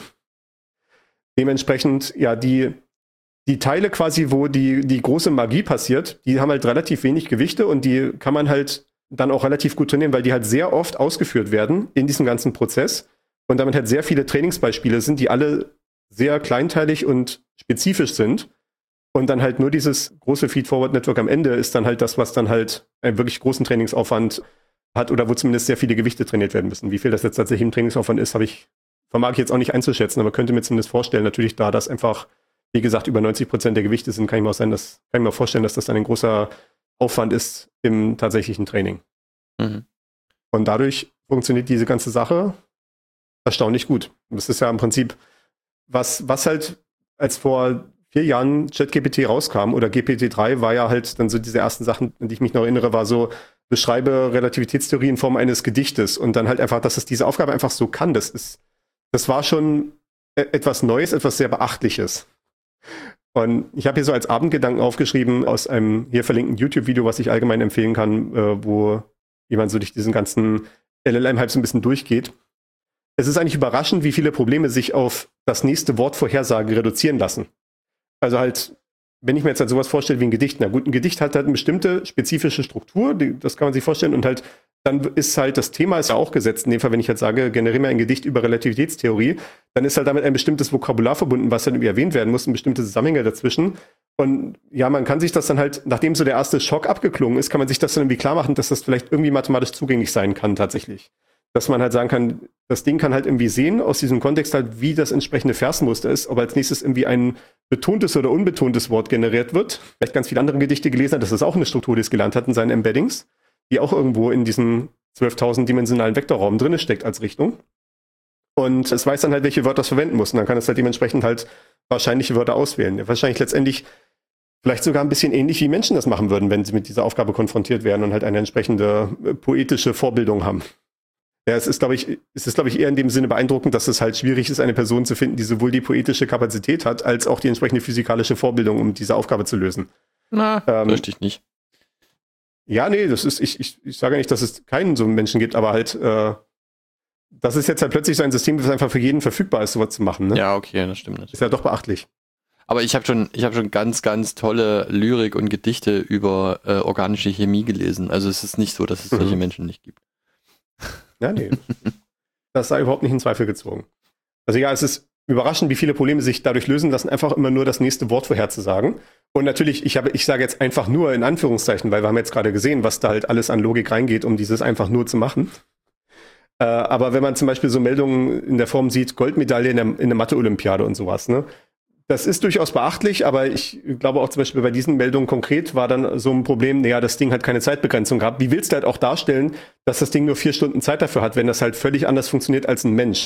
Dementsprechend, ja, die, die Teile quasi, wo die, die große Magie passiert, die haben halt relativ wenig Gewichte und die kann man halt dann auch relativ gut trainieren, weil die halt sehr oft ausgeführt werden in diesem ganzen Prozess und damit halt sehr viele Trainingsbeispiele sind, die alle sehr kleinteilig und spezifisch sind. Und dann halt nur dieses große Feed-Forward-Network am Ende ist dann halt das, was dann halt einen wirklich großen Trainingsaufwand hat oder wo zumindest sehr viele Gewichte trainiert werden müssen. Wie viel das jetzt tatsächlich im Trainingsaufwand ist, habe ich, vermag ich jetzt auch nicht einzuschätzen, aber könnte mir zumindest vorstellen, natürlich da das einfach, wie gesagt, über neunzig Prozent der Gewichte sind, kann ich mir auch sein, dass, kann ich mir vorstellen, dass das dann ein großer Aufwand ist im tatsächlichen Training. Mhm. Und dadurch funktioniert diese ganze Sache erstaunlich gut. Und das ist ja im Prinzip, was, was halt als vor vier Jahren ChatGPT rauskam oder G P T drei war ja halt dann so diese ersten Sachen, an die ich mich noch erinnere, war so, beschreibe Relativitätstheorie in Form eines Gedichtes und dann halt einfach, dass es diese Aufgabe einfach so kann. Das ist, das war schon etwas Neues, etwas sehr Beachtliches. Und ich habe hier so als Abendgedanken aufgeschrieben aus einem hier verlinkten YouTube-Video, was ich allgemein empfehlen kann, äh, wo jemand so durch diesen ganzen L L M-Hype so ein bisschen durchgeht. Es ist eigentlich überraschend, wie viele Probleme sich auf das nächste Wort Vorhersage reduzieren lassen. Also halt, wenn ich mir jetzt halt sowas vorstelle wie ein Gedicht, na gut, ein Gedicht hat halt eine bestimmte spezifische Struktur, die, das kann man sich vorstellen, und halt, dann ist halt, das Thema ist ja auch gesetzt, in dem Fall, wenn ich jetzt sage, generiere mir ein Gedicht über Relativitätstheorie, dann ist halt damit ein bestimmtes Vokabular verbunden, was dann irgendwie erwähnt werden muss, ein bestimmte Zusammenhänge dazwischen. Und ja, man kann sich das dann halt, nachdem so der erste Schock abgeklungen ist, kann man sich das dann irgendwie klar machen, dass das vielleicht irgendwie mathematisch zugänglich sein kann tatsächlich. Dass man halt sagen kann, das Ding kann halt irgendwie sehen, aus diesem Kontext halt, wie das entsprechende Versmuster ist, ob als nächstes irgendwie ein betontes oder unbetontes Wort generiert wird. Vielleicht ganz viele andere Gedichte gelesen hat, das ist auch eine Struktur, die es gelernt hat in seinen Embeddings, die auch irgendwo in diesem zwölftausend dimensionalen Vektorraum drin steckt als Richtung. Und es weiß dann halt, welche Wörter es verwenden muss. Und dann kann es halt dementsprechend halt wahrscheinliche Wörter auswählen. Ja, wahrscheinlich letztendlich vielleicht sogar ein bisschen ähnlich, wie Menschen das machen würden, wenn sie mit dieser Aufgabe konfrontiert werden und halt eine entsprechende poetische Vorbildung haben. Ja, es ist, glaube ich, es ist, glaube ich, eher in dem Sinne beeindruckend, dass es halt schwierig ist, eine Person zu finden, die sowohl die poetische Kapazität hat, als auch die entsprechende physikalische Vorbildung, um diese Aufgabe zu lösen. Na, ähm, fürchte ich nicht. Ja, nee, das ist, ich, ich, ich sage ja nicht, dass es keinen so einen Menschen gibt, aber halt, äh, das ist jetzt halt plötzlich so ein System, das einfach für jeden verfügbar ist, sowas zu machen, ne? Ja, okay, das stimmt natürlich. Ist ja doch beachtlich. Aber ich habe schon, ich habe schon ganz, ganz tolle Lyrik und Gedichte über äh, organische Chemie gelesen. Also es ist nicht so, dass es mhm. solche Menschen nicht gibt. Ja, nee. Das sei überhaupt nicht in Zweifel gezogen. Also ja, es ist überraschend, wie viele Probleme sich dadurch lösen lassen, einfach immer nur das nächste Wort vorherzusagen. Und natürlich, ich habe, ich sage jetzt einfach nur in Anführungszeichen, weil wir haben jetzt gerade gesehen, was da halt alles an Logik reingeht, um dieses einfach nur zu machen. Äh, aber wenn man zum Beispiel so Meldungen in der Form sieht, Goldmedaille in der, in der Mathe-Olympiade und sowas, ne? Das ist durchaus beachtlich, aber ich glaube auch zum Beispiel bei diesen Meldungen konkret war dann so ein Problem, naja, das Ding hat keine Zeitbegrenzung gehabt. Wie willst du halt auch darstellen, dass das Ding nur vier Stunden Zeit dafür hat, wenn das halt völlig anders funktioniert als ein Mensch?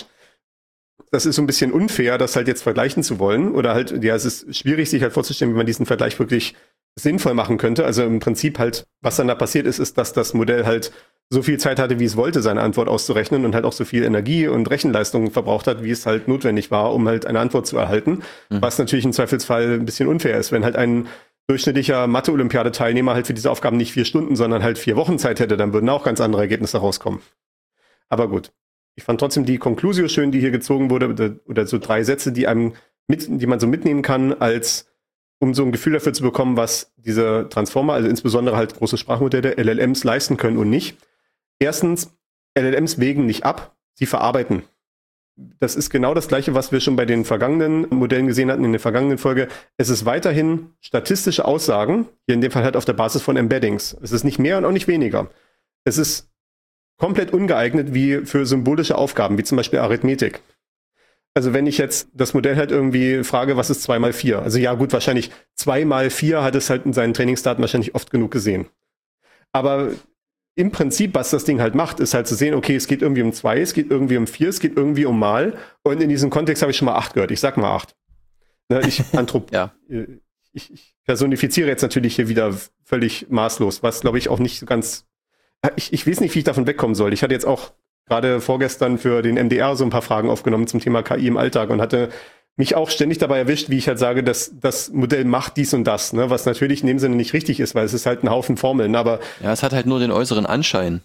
Das ist so ein bisschen unfair, das halt jetzt vergleichen zu wollen. Oder halt, ja, es ist schwierig, sich halt vorzustellen, wie man diesen Vergleich wirklich sinnvoll machen könnte. Also im Prinzip halt, was dann da passiert ist, ist, dass das Modell halt so viel Zeit hatte, wie es wollte, seine Antwort auszurechnen und halt auch so viel Energie und Rechenleistung verbraucht hat, wie es halt notwendig war, um halt eine Antwort zu erhalten. Mhm. Was natürlich im Zweifelsfall ein bisschen unfair ist, wenn halt ein durchschnittlicher Mathe-Olympiade-Teilnehmer halt für diese Aufgaben nicht vier Stunden, sondern halt vier Wochen Zeit hätte, dann würden auch ganz andere Ergebnisse rauskommen. Aber gut. Ich fand trotzdem die Conclusio schön, die hier gezogen wurde, oder so drei Sätze, die einem mit, die man so mitnehmen kann, als um so ein Gefühl dafür zu bekommen, was diese Transformer, also insbesondere halt große Sprachmodelle, L L Ms leisten können und nicht. Erstens, L L Ms wägen nicht ab, sie verarbeiten. Das ist genau das Gleiche, was wir schon bei den vergangenen Modellen gesehen hatten, in der vergangenen Folge. Es ist weiterhin statistische Aussagen, hier in dem Fall halt auf der Basis von Embeddings. Es ist nicht mehr und auch nicht weniger. Es ist komplett ungeeignet wie für symbolische Aufgaben, wie zum Beispiel Arithmetik. Also wenn ich jetzt das Modell halt irgendwie frage, was ist zwei mal vier? Also ja gut, wahrscheinlich zwei mal vier hat es halt in seinen Trainingsdaten wahrscheinlich oft genug gesehen. Aber im Prinzip, was das Ding halt macht, ist halt zu sehen, okay, es geht irgendwie um zwei, es geht irgendwie um vier, es geht irgendwie um mal. Und in diesem Kontext habe ich schon mal acht gehört. Ich sag mal acht. Ne, ich, Anthrop- ja. ich, ich personifiziere jetzt natürlich hier wieder völlig maßlos, was glaube ich auch nicht so ganz... Ich, ich weiß nicht, wie ich davon wegkommen soll. Ich hatte jetzt auch gerade vorgestern für den M D R so ein paar Fragen aufgenommen zum Thema K I im Alltag und hatte mich auch ständig dabei erwischt, wie ich halt sage, dass das Modell macht dies und das, ne? Was natürlich in dem Sinne nicht richtig ist, weil es ist halt ein Haufen Formeln, aber ja, es hat halt nur den äußeren Anschein.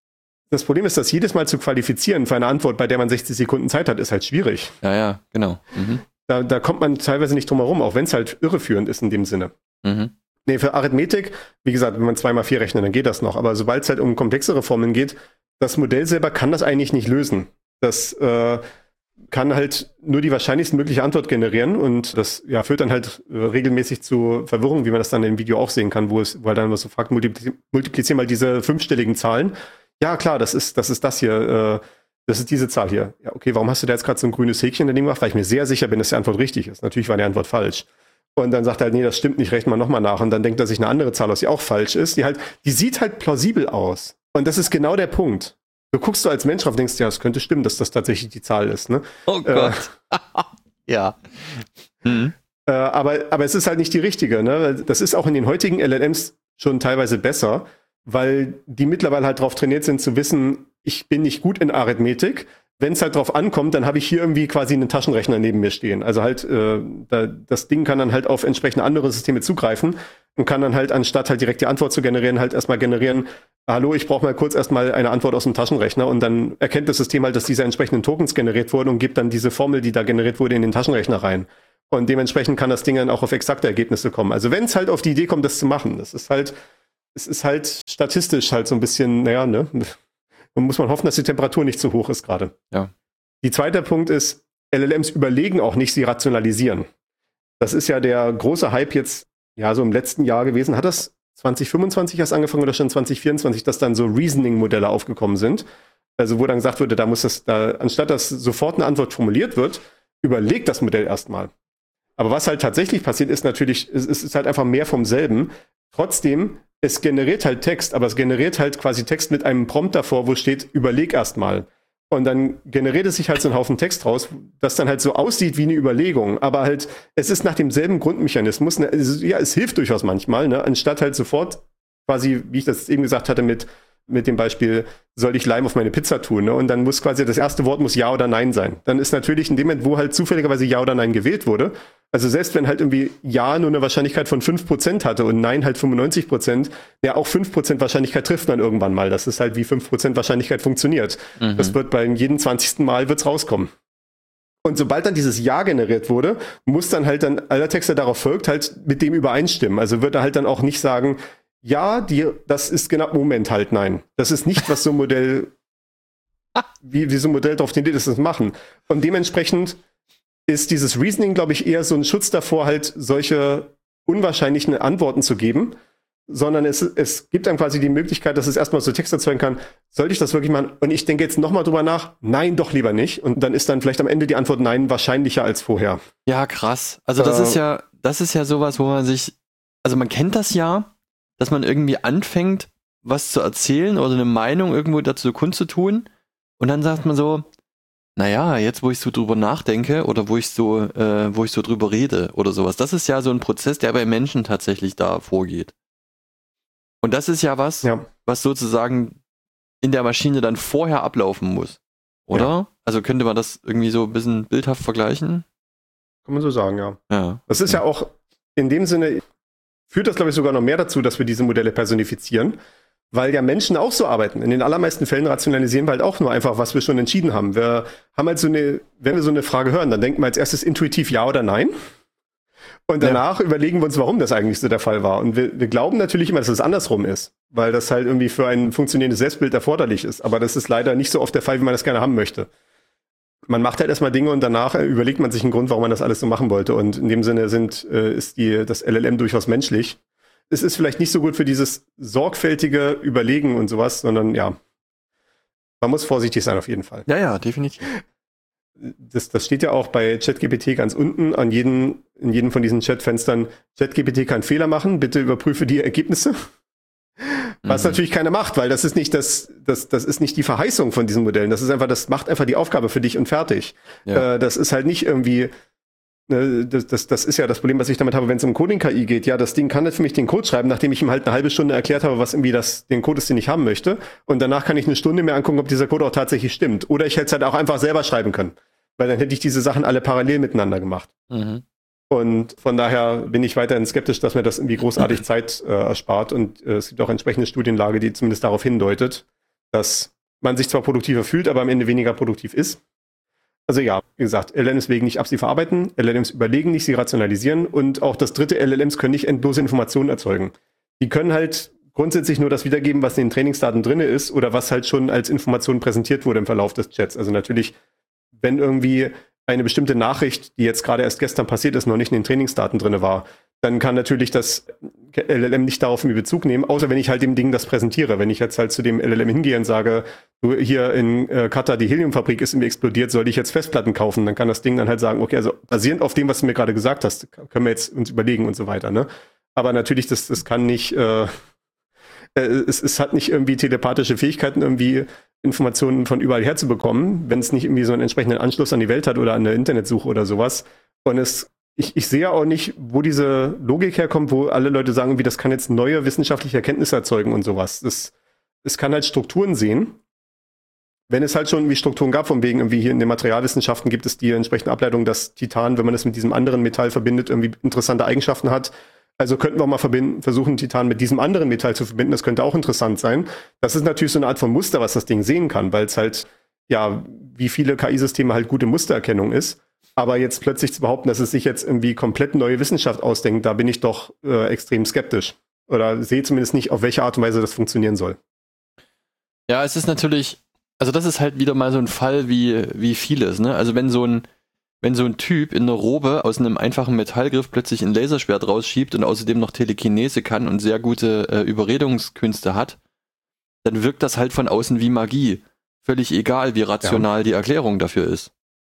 Das Problem ist, das jedes Mal zu qualifizieren für eine Antwort, bei der man sechzig Sekunden Zeit hat, ist halt schwierig. Ja, ja, genau. Mhm. Da, da kommt man teilweise nicht drum herum, auch wenn es halt irreführend ist in dem Sinne. Mhm. Nee, für Arithmetik, wie gesagt, wenn man zwei mal vier rechnet, dann geht das noch. Aber sobald es halt um komplexere Formeln geht, das Modell selber kann das eigentlich nicht lösen. Das äh, kann halt nur die wahrscheinlichst mögliche Antwort generieren und das ja, führt dann halt äh, regelmäßig zu Verwirrung, wie man das dann im Video auch sehen kann, wo es, wo er dann was so fragt, multipli- multiplizier mal diese fünfstelligen Zahlen. Ja, klar, das ist das, ist das hier, äh, das ist diese Zahl hier. Ja, okay, warum hast du da jetzt gerade so ein grünes Häkchen daneben gemacht? Weil ich mir sehr sicher bin, dass die Antwort richtig ist. Natürlich war die Antwort falsch. Und dann sagt er halt, nee, das stimmt nicht, rechnen wir nochmal nach. Und dann denkt er sich eine andere Zahl aus, die auch falsch ist. Die halt, die sieht halt plausibel aus. Und das ist genau der Punkt. Du guckst so als Mensch drauf und denkst, ja, es könnte stimmen, dass das tatsächlich die Zahl ist. Ne? Oh Gott. Äh, ja. Mhm. Äh, aber, aber es ist halt nicht die richtige. Ne? Das ist auch in den heutigen L L Ms schon teilweise besser, weil die mittlerweile halt drauf trainiert sind zu wissen, ich bin nicht gut in Arithmetik. Wenn es halt drauf ankommt, dann habe ich hier irgendwie quasi einen Taschenrechner neben mir stehen. Also halt, äh, da, das Ding kann dann halt auf entsprechende andere Systeme zugreifen und kann dann halt, anstatt halt direkt die Antwort zu generieren, halt erstmal generieren, hallo, ich brauche mal kurz erstmal eine Antwort aus dem Taschenrechner und dann erkennt das System halt, dass diese entsprechenden Tokens generiert wurden und gibt dann diese Formel, die da generiert wurde, in den Taschenrechner rein. Und dementsprechend kann das Ding dann auch auf exakte Ergebnisse kommen. Also wenn es halt auf die Idee kommt, das zu machen, das ist halt, es ist halt statistisch halt so ein bisschen, naja, ne, dann muss man hoffen, dass die Temperatur nicht zu hoch ist gerade. Ja. Die zweite Punkt ist, L L Ms überlegen auch nicht, sie rationalisieren. Das ist ja der große Hype jetzt, ja, so im letzten Jahr gewesen. Hat das zwanzig fünfundzwanzig erst angefangen oder schon zwanzig vierundzwanzig, dass dann so Reasoning-Modelle aufgekommen sind? Also wo dann gesagt wurde, da muss das, da, anstatt dass sofort eine Antwort formuliert wird, überlegt das Modell erstmal. Aber was halt tatsächlich passiert, ist natürlich, es ist halt einfach mehr vom selben. Trotzdem, es generiert halt Text, aber es generiert halt quasi Text mit einem Prompt davor, wo steht, überleg erstmal. Und dann generiert es sich halt so ein Haufen Text raus, das dann halt so aussieht wie eine Überlegung. Aber halt, es ist nach demselben Grundmechanismus. Ne? Also, ja, es hilft durchaus manchmal, ne? Anstatt halt sofort quasi, wie ich das eben gesagt hatte, mit, mit dem Beispiel, soll ich Lime auf meine Pizza tun? Ne? Und dann muss quasi das erste Wort muss Ja oder Nein sein. Dann ist natürlich in dem Moment, wo halt zufälligerweise Ja oder Nein gewählt wurde, also selbst wenn halt irgendwie Ja nur eine Wahrscheinlichkeit von fünf Prozent hatte und Nein halt fünfundneunzig Prozent, ja auch fünf Prozent Wahrscheinlichkeit trifft man irgendwann mal. Das ist halt, wie fünf Prozent Wahrscheinlichkeit funktioniert. Mhm. Das wird bei jedem zwanzigsten Mal wird's rauskommen. Und sobald dann dieses Ja generiert wurde, muss dann halt dann aller Text, der darauf folgt, halt mit dem übereinstimmen. Also wird er halt dann auch nicht sagen, ja, die, das ist genau, Moment halt, nein. Das ist nicht, was so ein Modell, wie, wie so ein Modell drauf tendiert ist, das machen. Und dementsprechend ist dieses Reasoning, glaube ich, eher so ein Schutz davor, halt solche unwahrscheinlichen Antworten zu geben, sondern es, es gibt dann quasi die Möglichkeit, dass es erstmal so Text erzeugen kann, sollte ich das wirklich machen? Und ich denke jetzt nochmal drüber nach, nein, doch lieber nicht. Und dann ist dann vielleicht am Ende die Antwort nein wahrscheinlicher als vorher. Ja, krass. Also das äh, ist ja, das ist ja sowas, wo man sich, also man kennt das ja, dass man irgendwie anfängt, was zu erzählen oder eine Meinung irgendwo dazu kundzutun und dann sagt man so, naja, jetzt wo ich so drüber nachdenke oder wo ich so, äh, wo ich so drüber rede oder sowas, das ist ja so ein Prozess, der bei Menschen tatsächlich da vorgeht. Und das ist ja was, ja. was sozusagen in der Maschine dann vorher ablaufen muss, oder? Ja. Also könnte man das irgendwie so ein bisschen bildhaft vergleichen? Kann man so sagen, ja. ja. Das ist ja. ja auch in dem Sinne, führt das glaube ich sogar noch mehr dazu, dass wir diese Modelle personifizieren. Weil ja Menschen auch so arbeiten. In den allermeisten Fällen rationalisieren wir halt auch nur einfach, was wir schon entschieden haben. Wir haben halt so eine, wenn wir so eine Frage hören, dann denken wir als erstes intuitiv ja oder nein. Und danach ja. überlegen wir uns, warum das eigentlich so der Fall war. Und wir, wir glauben natürlich immer, dass es andersrum ist. Weil das halt irgendwie für ein funktionierendes Selbstbild erforderlich ist. Aber das ist leider nicht so oft der Fall, wie man das gerne haben möchte. Man macht halt erstmal Dinge und danach überlegt man sich einen Grund, warum man das alles so machen wollte. Und in dem Sinne sind, äh, ist die, das L L M durchaus menschlich. Es ist vielleicht nicht so gut für dieses sorgfältige Überlegen und sowas, sondern ja, man muss vorsichtig sein auf jeden Fall. Ja, ja, definitiv. Das, das steht ja auch bei ChatGPT ganz unten an jedem, in jedem von diesen Chatfenstern. ChatGPT kann Fehler machen, bitte überprüfe die Ergebnisse. Was mhm. natürlich keiner macht, weil das ist nicht das, das, das ist nicht die Verheißung von diesen Modellen. Das ist einfach, das macht einfach die Aufgabe für dich und fertig. Ja. Äh, das ist halt nicht irgendwie ne, das, das, das ist ja das Problem, was ich damit habe, wenn es um Coding-K I geht. Ja, das Ding kann jetzt für mich den Code schreiben, nachdem ich ihm halt eine halbe Stunde erklärt habe, was irgendwie das, den Code ist, den ich haben möchte. Und danach kann ich eine Stunde mir angucken, ob dieser Code auch tatsächlich stimmt. Oder ich hätte es halt auch einfach selber schreiben können. Weil dann hätte ich diese Sachen alle parallel miteinander gemacht. Mhm. Und von daher bin ich weiterhin skeptisch, dass mir das irgendwie großartig Zeit äh, erspart. Und äh, es gibt auch entsprechende Studienlage, die zumindest darauf hindeutet, dass man sich zwar produktiver fühlt, aber am Ende weniger produktiv ist. Also ja, wie gesagt, L L Ms wägen nicht ab, sie verarbeiten, L L Ms überlegen nicht, sie rationalisieren und auch das dritte, L L Ms können nicht endlose Informationen erzeugen. Die können halt grundsätzlich nur das wiedergeben, was in den Trainingsdaten drin ist oder was halt schon als Information präsentiert wurde im Verlauf des Chats. Also natürlich, wenn irgendwie eine bestimmte Nachricht, die jetzt gerade erst gestern passiert ist, noch nicht in den Trainingsdaten drin war, dann kann natürlich das L L M nicht darauf irgendwie Bezug nehmen, außer wenn ich halt dem Ding das präsentiere. Wenn ich jetzt halt zu dem L L M hingehe und sage, du, hier in äh, Katar, die Heliumfabrik ist irgendwie explodiert, soll ich jetzt Festplatten kaufen? Dann kann das Ding dann halt sagen, okay, also basierend auf dem, was du mir gerade gesagt hast, können wir jetzt uns überlegen und so weiter, ne? Aber natürlich, das, das kann nicht, äh, es, es hat nicht irgendwie telepathische Fähigkeiten, irgendwie Informationen von überall her zu bekommen, wenn es nicht irgendwie so einen entsprechenden Anschluss an die Welt hat oder an eine Internetsuche oder sowas. Und es Ich, ich sehe auch nicht, wo diese Logik herkommt, wo alle Leute sagen, wie das kann jetzt neue wissenschaftliche Erkenntnisse erzeugen und sowas. Das, es kann halt Strukturen sehen. Wenn es halt schon irgendwie Strukturen gab, von wegen irgendwie hier in den Materialwissenschaften gibt es die entsprechende Ableitung, dass Titan, wenn man es mit diesem anderen Metall verbindet, irgendwie interessante Eigenschaften hat. Also könnten wir auch mal verbinden, versuchen, Titan mit diesem anderen Metall zu verbinden. Das könnte auch interessant sein. Das ist natürlich so eine Art von Muster, was das Ding sehen kann, weil es halt, ja, wie viele K I-Systeme halt gute Mustererkennung ist. Aber jetzt plötzlich zu behaupten, dass es sich jetzt irgendwie komplett neue Wissenschaft ausdenkt, da bin ich doch äh, extrem skeptisch. Oder sehe zumindest nicht, auf welche Art und Weise das funktionieren soll. Ja, es ist natürlich, also das ist halt wieder mal so ein Fall wie, wie vieles, ne? Also wenn so ein, wenn so ein Typ in einer Robe aus einem einfachen Metallgriff plötzlich ein Laserschwert rausschiebt und außerdem noch Telekinese kann und sehr gute äh, Überredungskünste hat, dann wirkt das halt von außen wie Magie. Völlig egal, wie rational ja. die Erklärung dafür ist.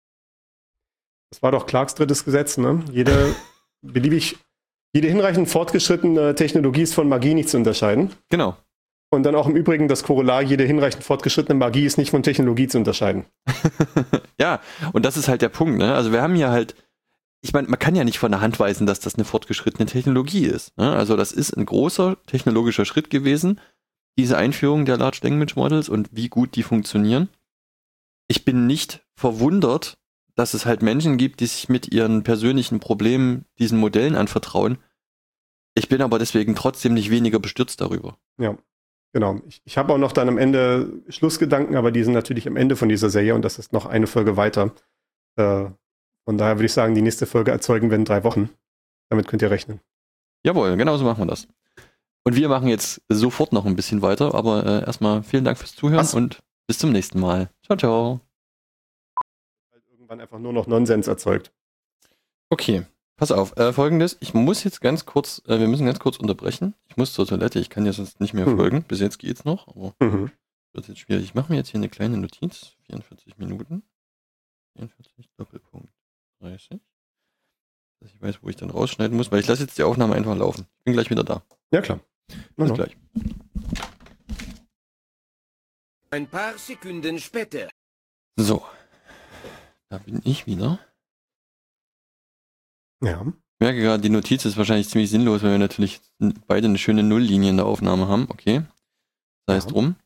Das war doch Clarks drittes Gesetz, ne? Jede beliebig, jede hinreichend fortgeschrittene Technologie ist von Magie nicht zu unterscheiden. Genau. Und dann auch im Übrigen das Korollar, jede hinreichend fortgeschrittene Magie ist nicht von Technologie zu unterscheiden. Ja, und das ist halt der Punkt, ne? Also wir haben hier halt, ich meine, man kann ja nicht von der Hand weisen, dass das eine fortgeschrittene Technologie ist, ne? Also das ist ein großer technologischer Schritt gewesen, diese Einführung der Large Language Models und wie gut die funktionieren. Ich bin nicht verwundert, dass es halt Menschen gibt, die sich mit ihren persönlichen Problemen diesen Modellen anvertrauen. Ich bin aber deswegen trotzdem nicht weniger bestürzt darüber. Ja, genau. Ich, ich habe auch noch dann am Ende Schlussgedanken, aber die sind natürlich am Ende von dieser Serie und das ist noch eine Folge weiter. Äh, von daher würde ich sagen, die nächste Folge erzeugen wir in drei Wochen. Damit könnt ihr rechnen. Jawohl, genau so machen wir das. Und wir machen jetzt sofort noch ein bisschen weiter, aber äh, erstmal vielen Dank fürs Zuhören Was? und bis zum nächsten Mal. Ciao, ciao. Irgendwann einfach nur noch Nonsens erzeugt. Okay, pass auf. Äh, Folgendes, ich muss jetzt ganz kurz, äh, wir müssen ganz kurz unterbrechen. Ich muss zur Toilette, ich kann jetzt sonst nicht mehr mhm. folgen. Bis jetzt geht's noch, aber mhm. wird jetzt schwierig. Ich mache mir jetzt hier eine kleine Notiz. vierundvierzig Minuten. vierundvierzig Doppelpunkt dreißig. Dass ich weiß, wo ich dann rausschneiden muss, weil ich lasse jetzt die Aufnahme einfach laufen. Ich bin gleich wieder da. Ja, klar. Bis no, gleich. Ein paar Sekunden später. So. Da bin ich wieder. Ja. Ich merke gerade, die Notiz ist wahrscheinlich ziemlich sinnlos, weil wir natürlich beide eine schöne Nulllinie in der Aufnahme haben. Okay. Sei es drum.